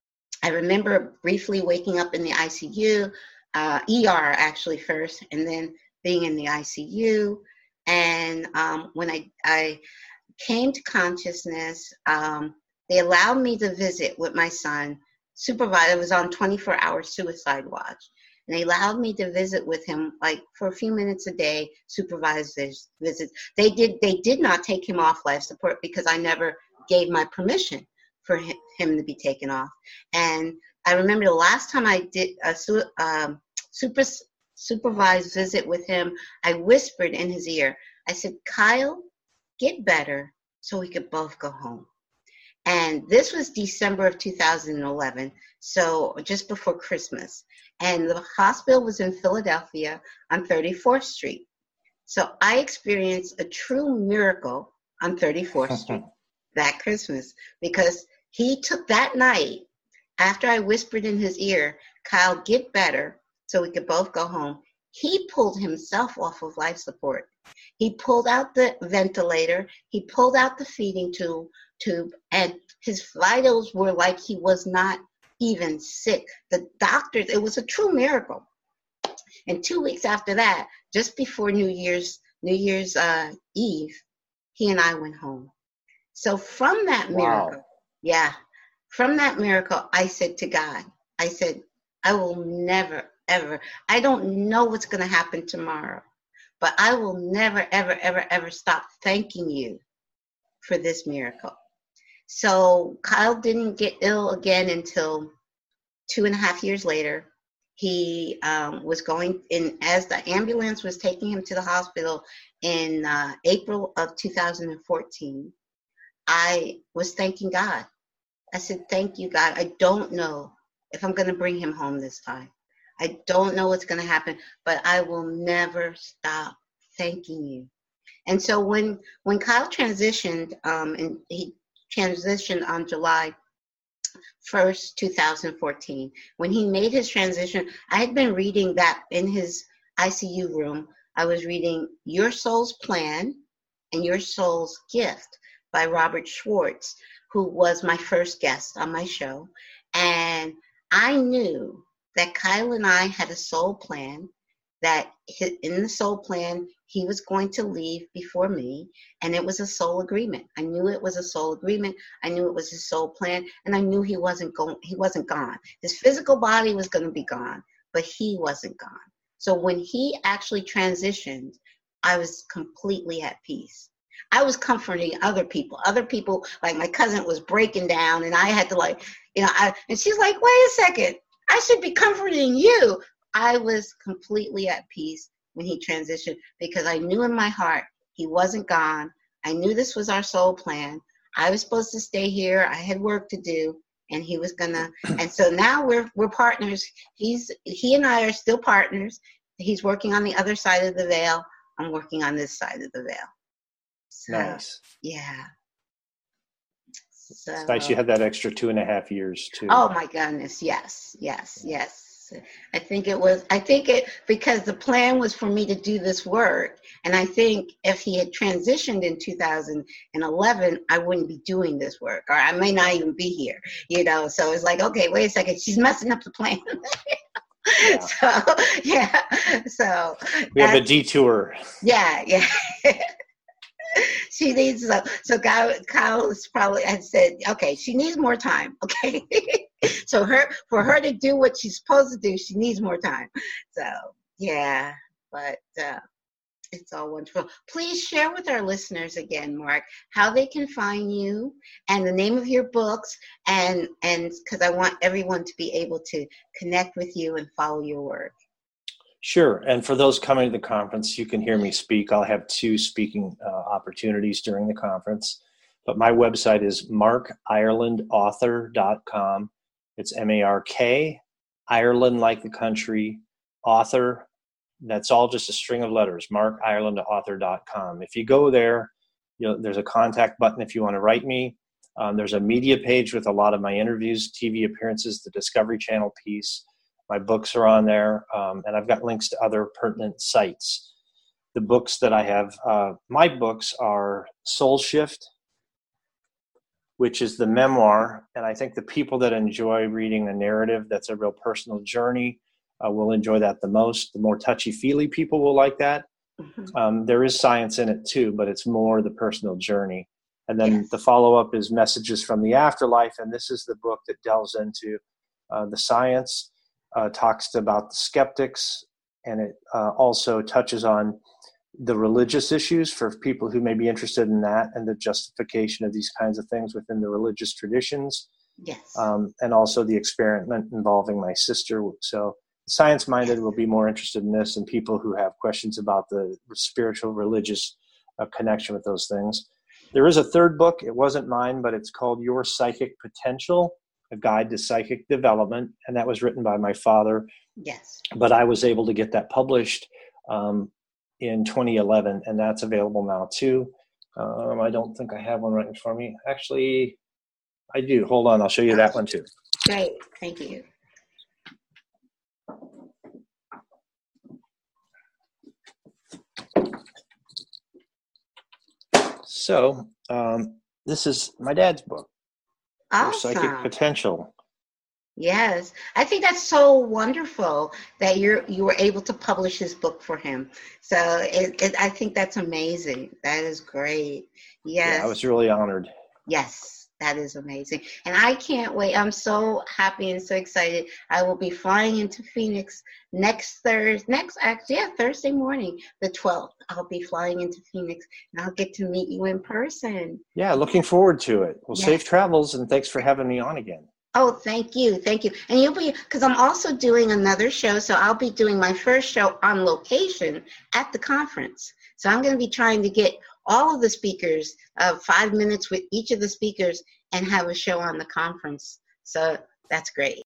Speaker 3: I remember briefly waking up in the I C U, uh, E R actually first, and then being in the I C U. And um, when I, I came to consciousness, um, they allowed me to visit with my son, supervised. I was on twenty-four hour suicide watch. And they allowed me to visit with him like for a few minutes a day, supervise his visits. They did, they did not take him off life support because I never gave my permission for him, him to be taken off. And I remember the last time I did a su- um, super supervised visit with him, I whispered in his ear, I said, Kyle, get better so we could both go home. And this was December of two thousand eleven, so just before Christmas. And the hospital was in Philadelphia on thirty-fourth Street. So I experienced a true miracle on thirty-fourth Street that Christmas, because he took that night, after I whispered in his ear, Kyle, get better so we could both go home. He pulled himself off of life support. He pulled out the ventilator. He pulled out the feeding tube, tube, and his vitals were like he was not even sick. The doctors, it was a true miracle. And two weeks after that, just before New Year's, New Year's uh, Eve, he and I went home. So from that miracle, wow. yeah, from that miracle, I said to God, I said, I will never, ever, I don't know what's going to happen tomorrow, but I will never, ever, ever, ever stop thanking you for this miracle. So Kyle didn't get ill again until two and a half years later. He um, was going in, as the ambulance was taking him to the hospital in uh, April of two thousand fourteen. I was thanking God. I said, thank you, God. I don't know if I'm going to bring him home this time. I don't know what's going to happen, but I will never stop thanking you. And so when, when Kyle transitioned, um, and he transitioned on July first, two thousand fourteen, when he made his transition, I had been reading that in his I C U room. I was reading Your Soul's Plan and Your Soul's Gift by Robert Schwartz, who was my first guest on my show. And I knew that Kyle and I had a soul plan, that in the soul plan, he was going to leave before me, and it was a soul agreement. I knew it was a soul agreement. I knew it was his soul plan, and I knew he wasn't going, he wasn't gone. His physical body was going to be gone, but he wasn't gone. So when he actually transitioned, I was completely at peace. I was comforting other people. Other people, like my cousin was breaking down, and I had to like, you know, I, and she's like, wait a second, I should be comforting you. I was completely at peace when he transitioned, because I knew in my heart he wasn't gone. I knew this was our soul plan. I was supposed to stay here. I had work to do, and he was gonna. And so now we're we're partners. He's he and I are still partners. He's working on the other side of the veil. I'm working on this side of the veil. So,
Speaker 4: nice.
Speaker 3: Yeah. So,
Speaker 4: it's nice you had that extra two and a half years too.
Speaker 3: Oh my goodness, yes, yes, yes. I think it was, I think it, because the plan was for me to do this work. And I think if he had transitioned in two thousand eleven, I wouldn't be doing this work, or I may not even be here, you know? So it's like, okay, wait a second, she's messing up the plan. Yeah. So, yeah, so.
Speaker 4: We have a detour.
Speaker 3: Yeah, yeah. She needs, so, so Kyle, Kyle is probably, had said, okay, she needs more time, okay? So her, for her to do what she's supposed to do, she needs more time. So, yeah, but uh, it's all wonderful. Please share with our listeners again, Mark, how they can find you and the name of your books, and and because I want everyone to be able to connect with you and follow your work.
Speaker 4: Sure. And for those coming to the conference, you can hear me speak. I'll have two speaking uh, opportunities during the conference. But my website is mark ireland author dot com. It's M A R K, Ireland like the country, author. That's all just a string of letters, mark ireland author dot com. If you go there, you know, there's a contact button if you want to write me. Um, there's a media page with a lot of my interviews, T V appearances, the Discovery Channel piece. My books are on there, um, and I've got links to other pertinent sites. The books that I have, uh, my books are Soul Shift, which is the memoir. And I think the people that enjoy reading a narrative that's a real personal journey uh, will enjoy that the most. The more touchy-feely people will like that. Mm-hmm. Um, there is science in it too, but it's more the personal journey. And then yes. the follow-up is Messages from the Afterlife. And this is the book that delves into uh, the science, uh, talks about the skeptics, and it uh, also touches on the religious issues for people who may be interested in that and the justification of these kinds of things within the religious traditions.
Speaker 3: Yes.
Speaker 4: Um, and also the experiment involving my sister. So science-minded will be more interested in this, and people who have questions about the spiritual, religious uh, connection with those things. There is a third book. It wasn't mine, but it's called Your Psychic Potential, A Guide to Psychic Development. And that was written by my father.
Speaker 3: Yes.
Speaker 4: But I was able to get that published um, in twenty eleven, and that's available now too. Um, I don't think I have one right in front of me. Actually, I do. Hold on. I'll show you that one too.
Speaker 3: Great. Thank you.
Speaker 4: So um, this is my dad's book,
Speaker 3: Awesome.
Speaker 4: Your Psychic Potential.
Speaker 3: Yes, I think that's so wonderful that you're you were able to publish his book for him. So it, it, I think that's amazing. That is great. Yes,
Speaker 4: Yeah, I was really honored.
Speaker 3: Yes, that is amazing, and I can't wait. I'm so happy and so excited. I will be flying into Phoenix next Thursday. Next, actually, yeah, Thursday morning, the twelfth. I'll be flying into Phoenix, and I'll get to meet you in person.
Speaker 4: Yeah, looking forward to it. Well,
Speaker 3: Yes.
Speaker 4: safe travels, and thanks for having me on again.
Speaker 3: Oh, thank you. Thank you. And you'll be, because I'm also doing another show. So I'll be doing my first show on location at the conference. So I'm going to be trying to get all of the speakers, uh, five minutes with each of the speakers, and have a show on the conference. So that's great.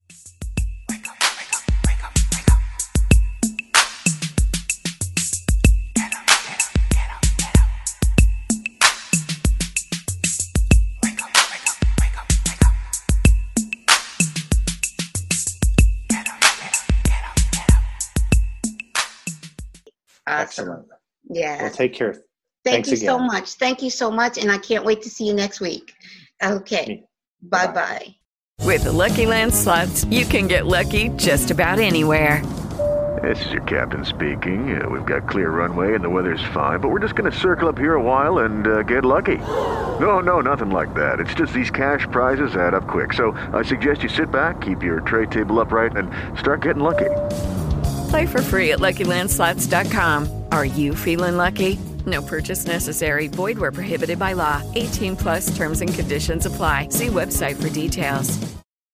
Speaker 3: Awesome.
Speaker 4: Excellent.
Speaker 3: Yeah.
Speaker 4: Well, take care.
Speaker 3: Thank
Speaker 4: Thanks
Speaker 3: you so
Speaker 4: again.
Speaker 3: much. Thank you so much. And I can't wait to see you next week. Okay.
Speaker 4: Bye-bye.
Speaker 3: Bye-bye.
Speaker 1: With the Lucky Land Slots, you can get lucky just about anywhere.
Speaker 2: This is your captain speaking. Uh, we've got clear runway and the weather's fine, but we're just going to circle up here a while and uh, get lucky. No, no, nothing like that. It's just these cash prizes add up quick. So I suggest you sit back, keep your tray table upright, and start getting lucky.
Speaker 1: Play for free at Lucky Land Slots dot com. Are you feeling lucky? No purchase necessary. Void where prohibited by law. eighteen plus terms and conditions apply. See website for details.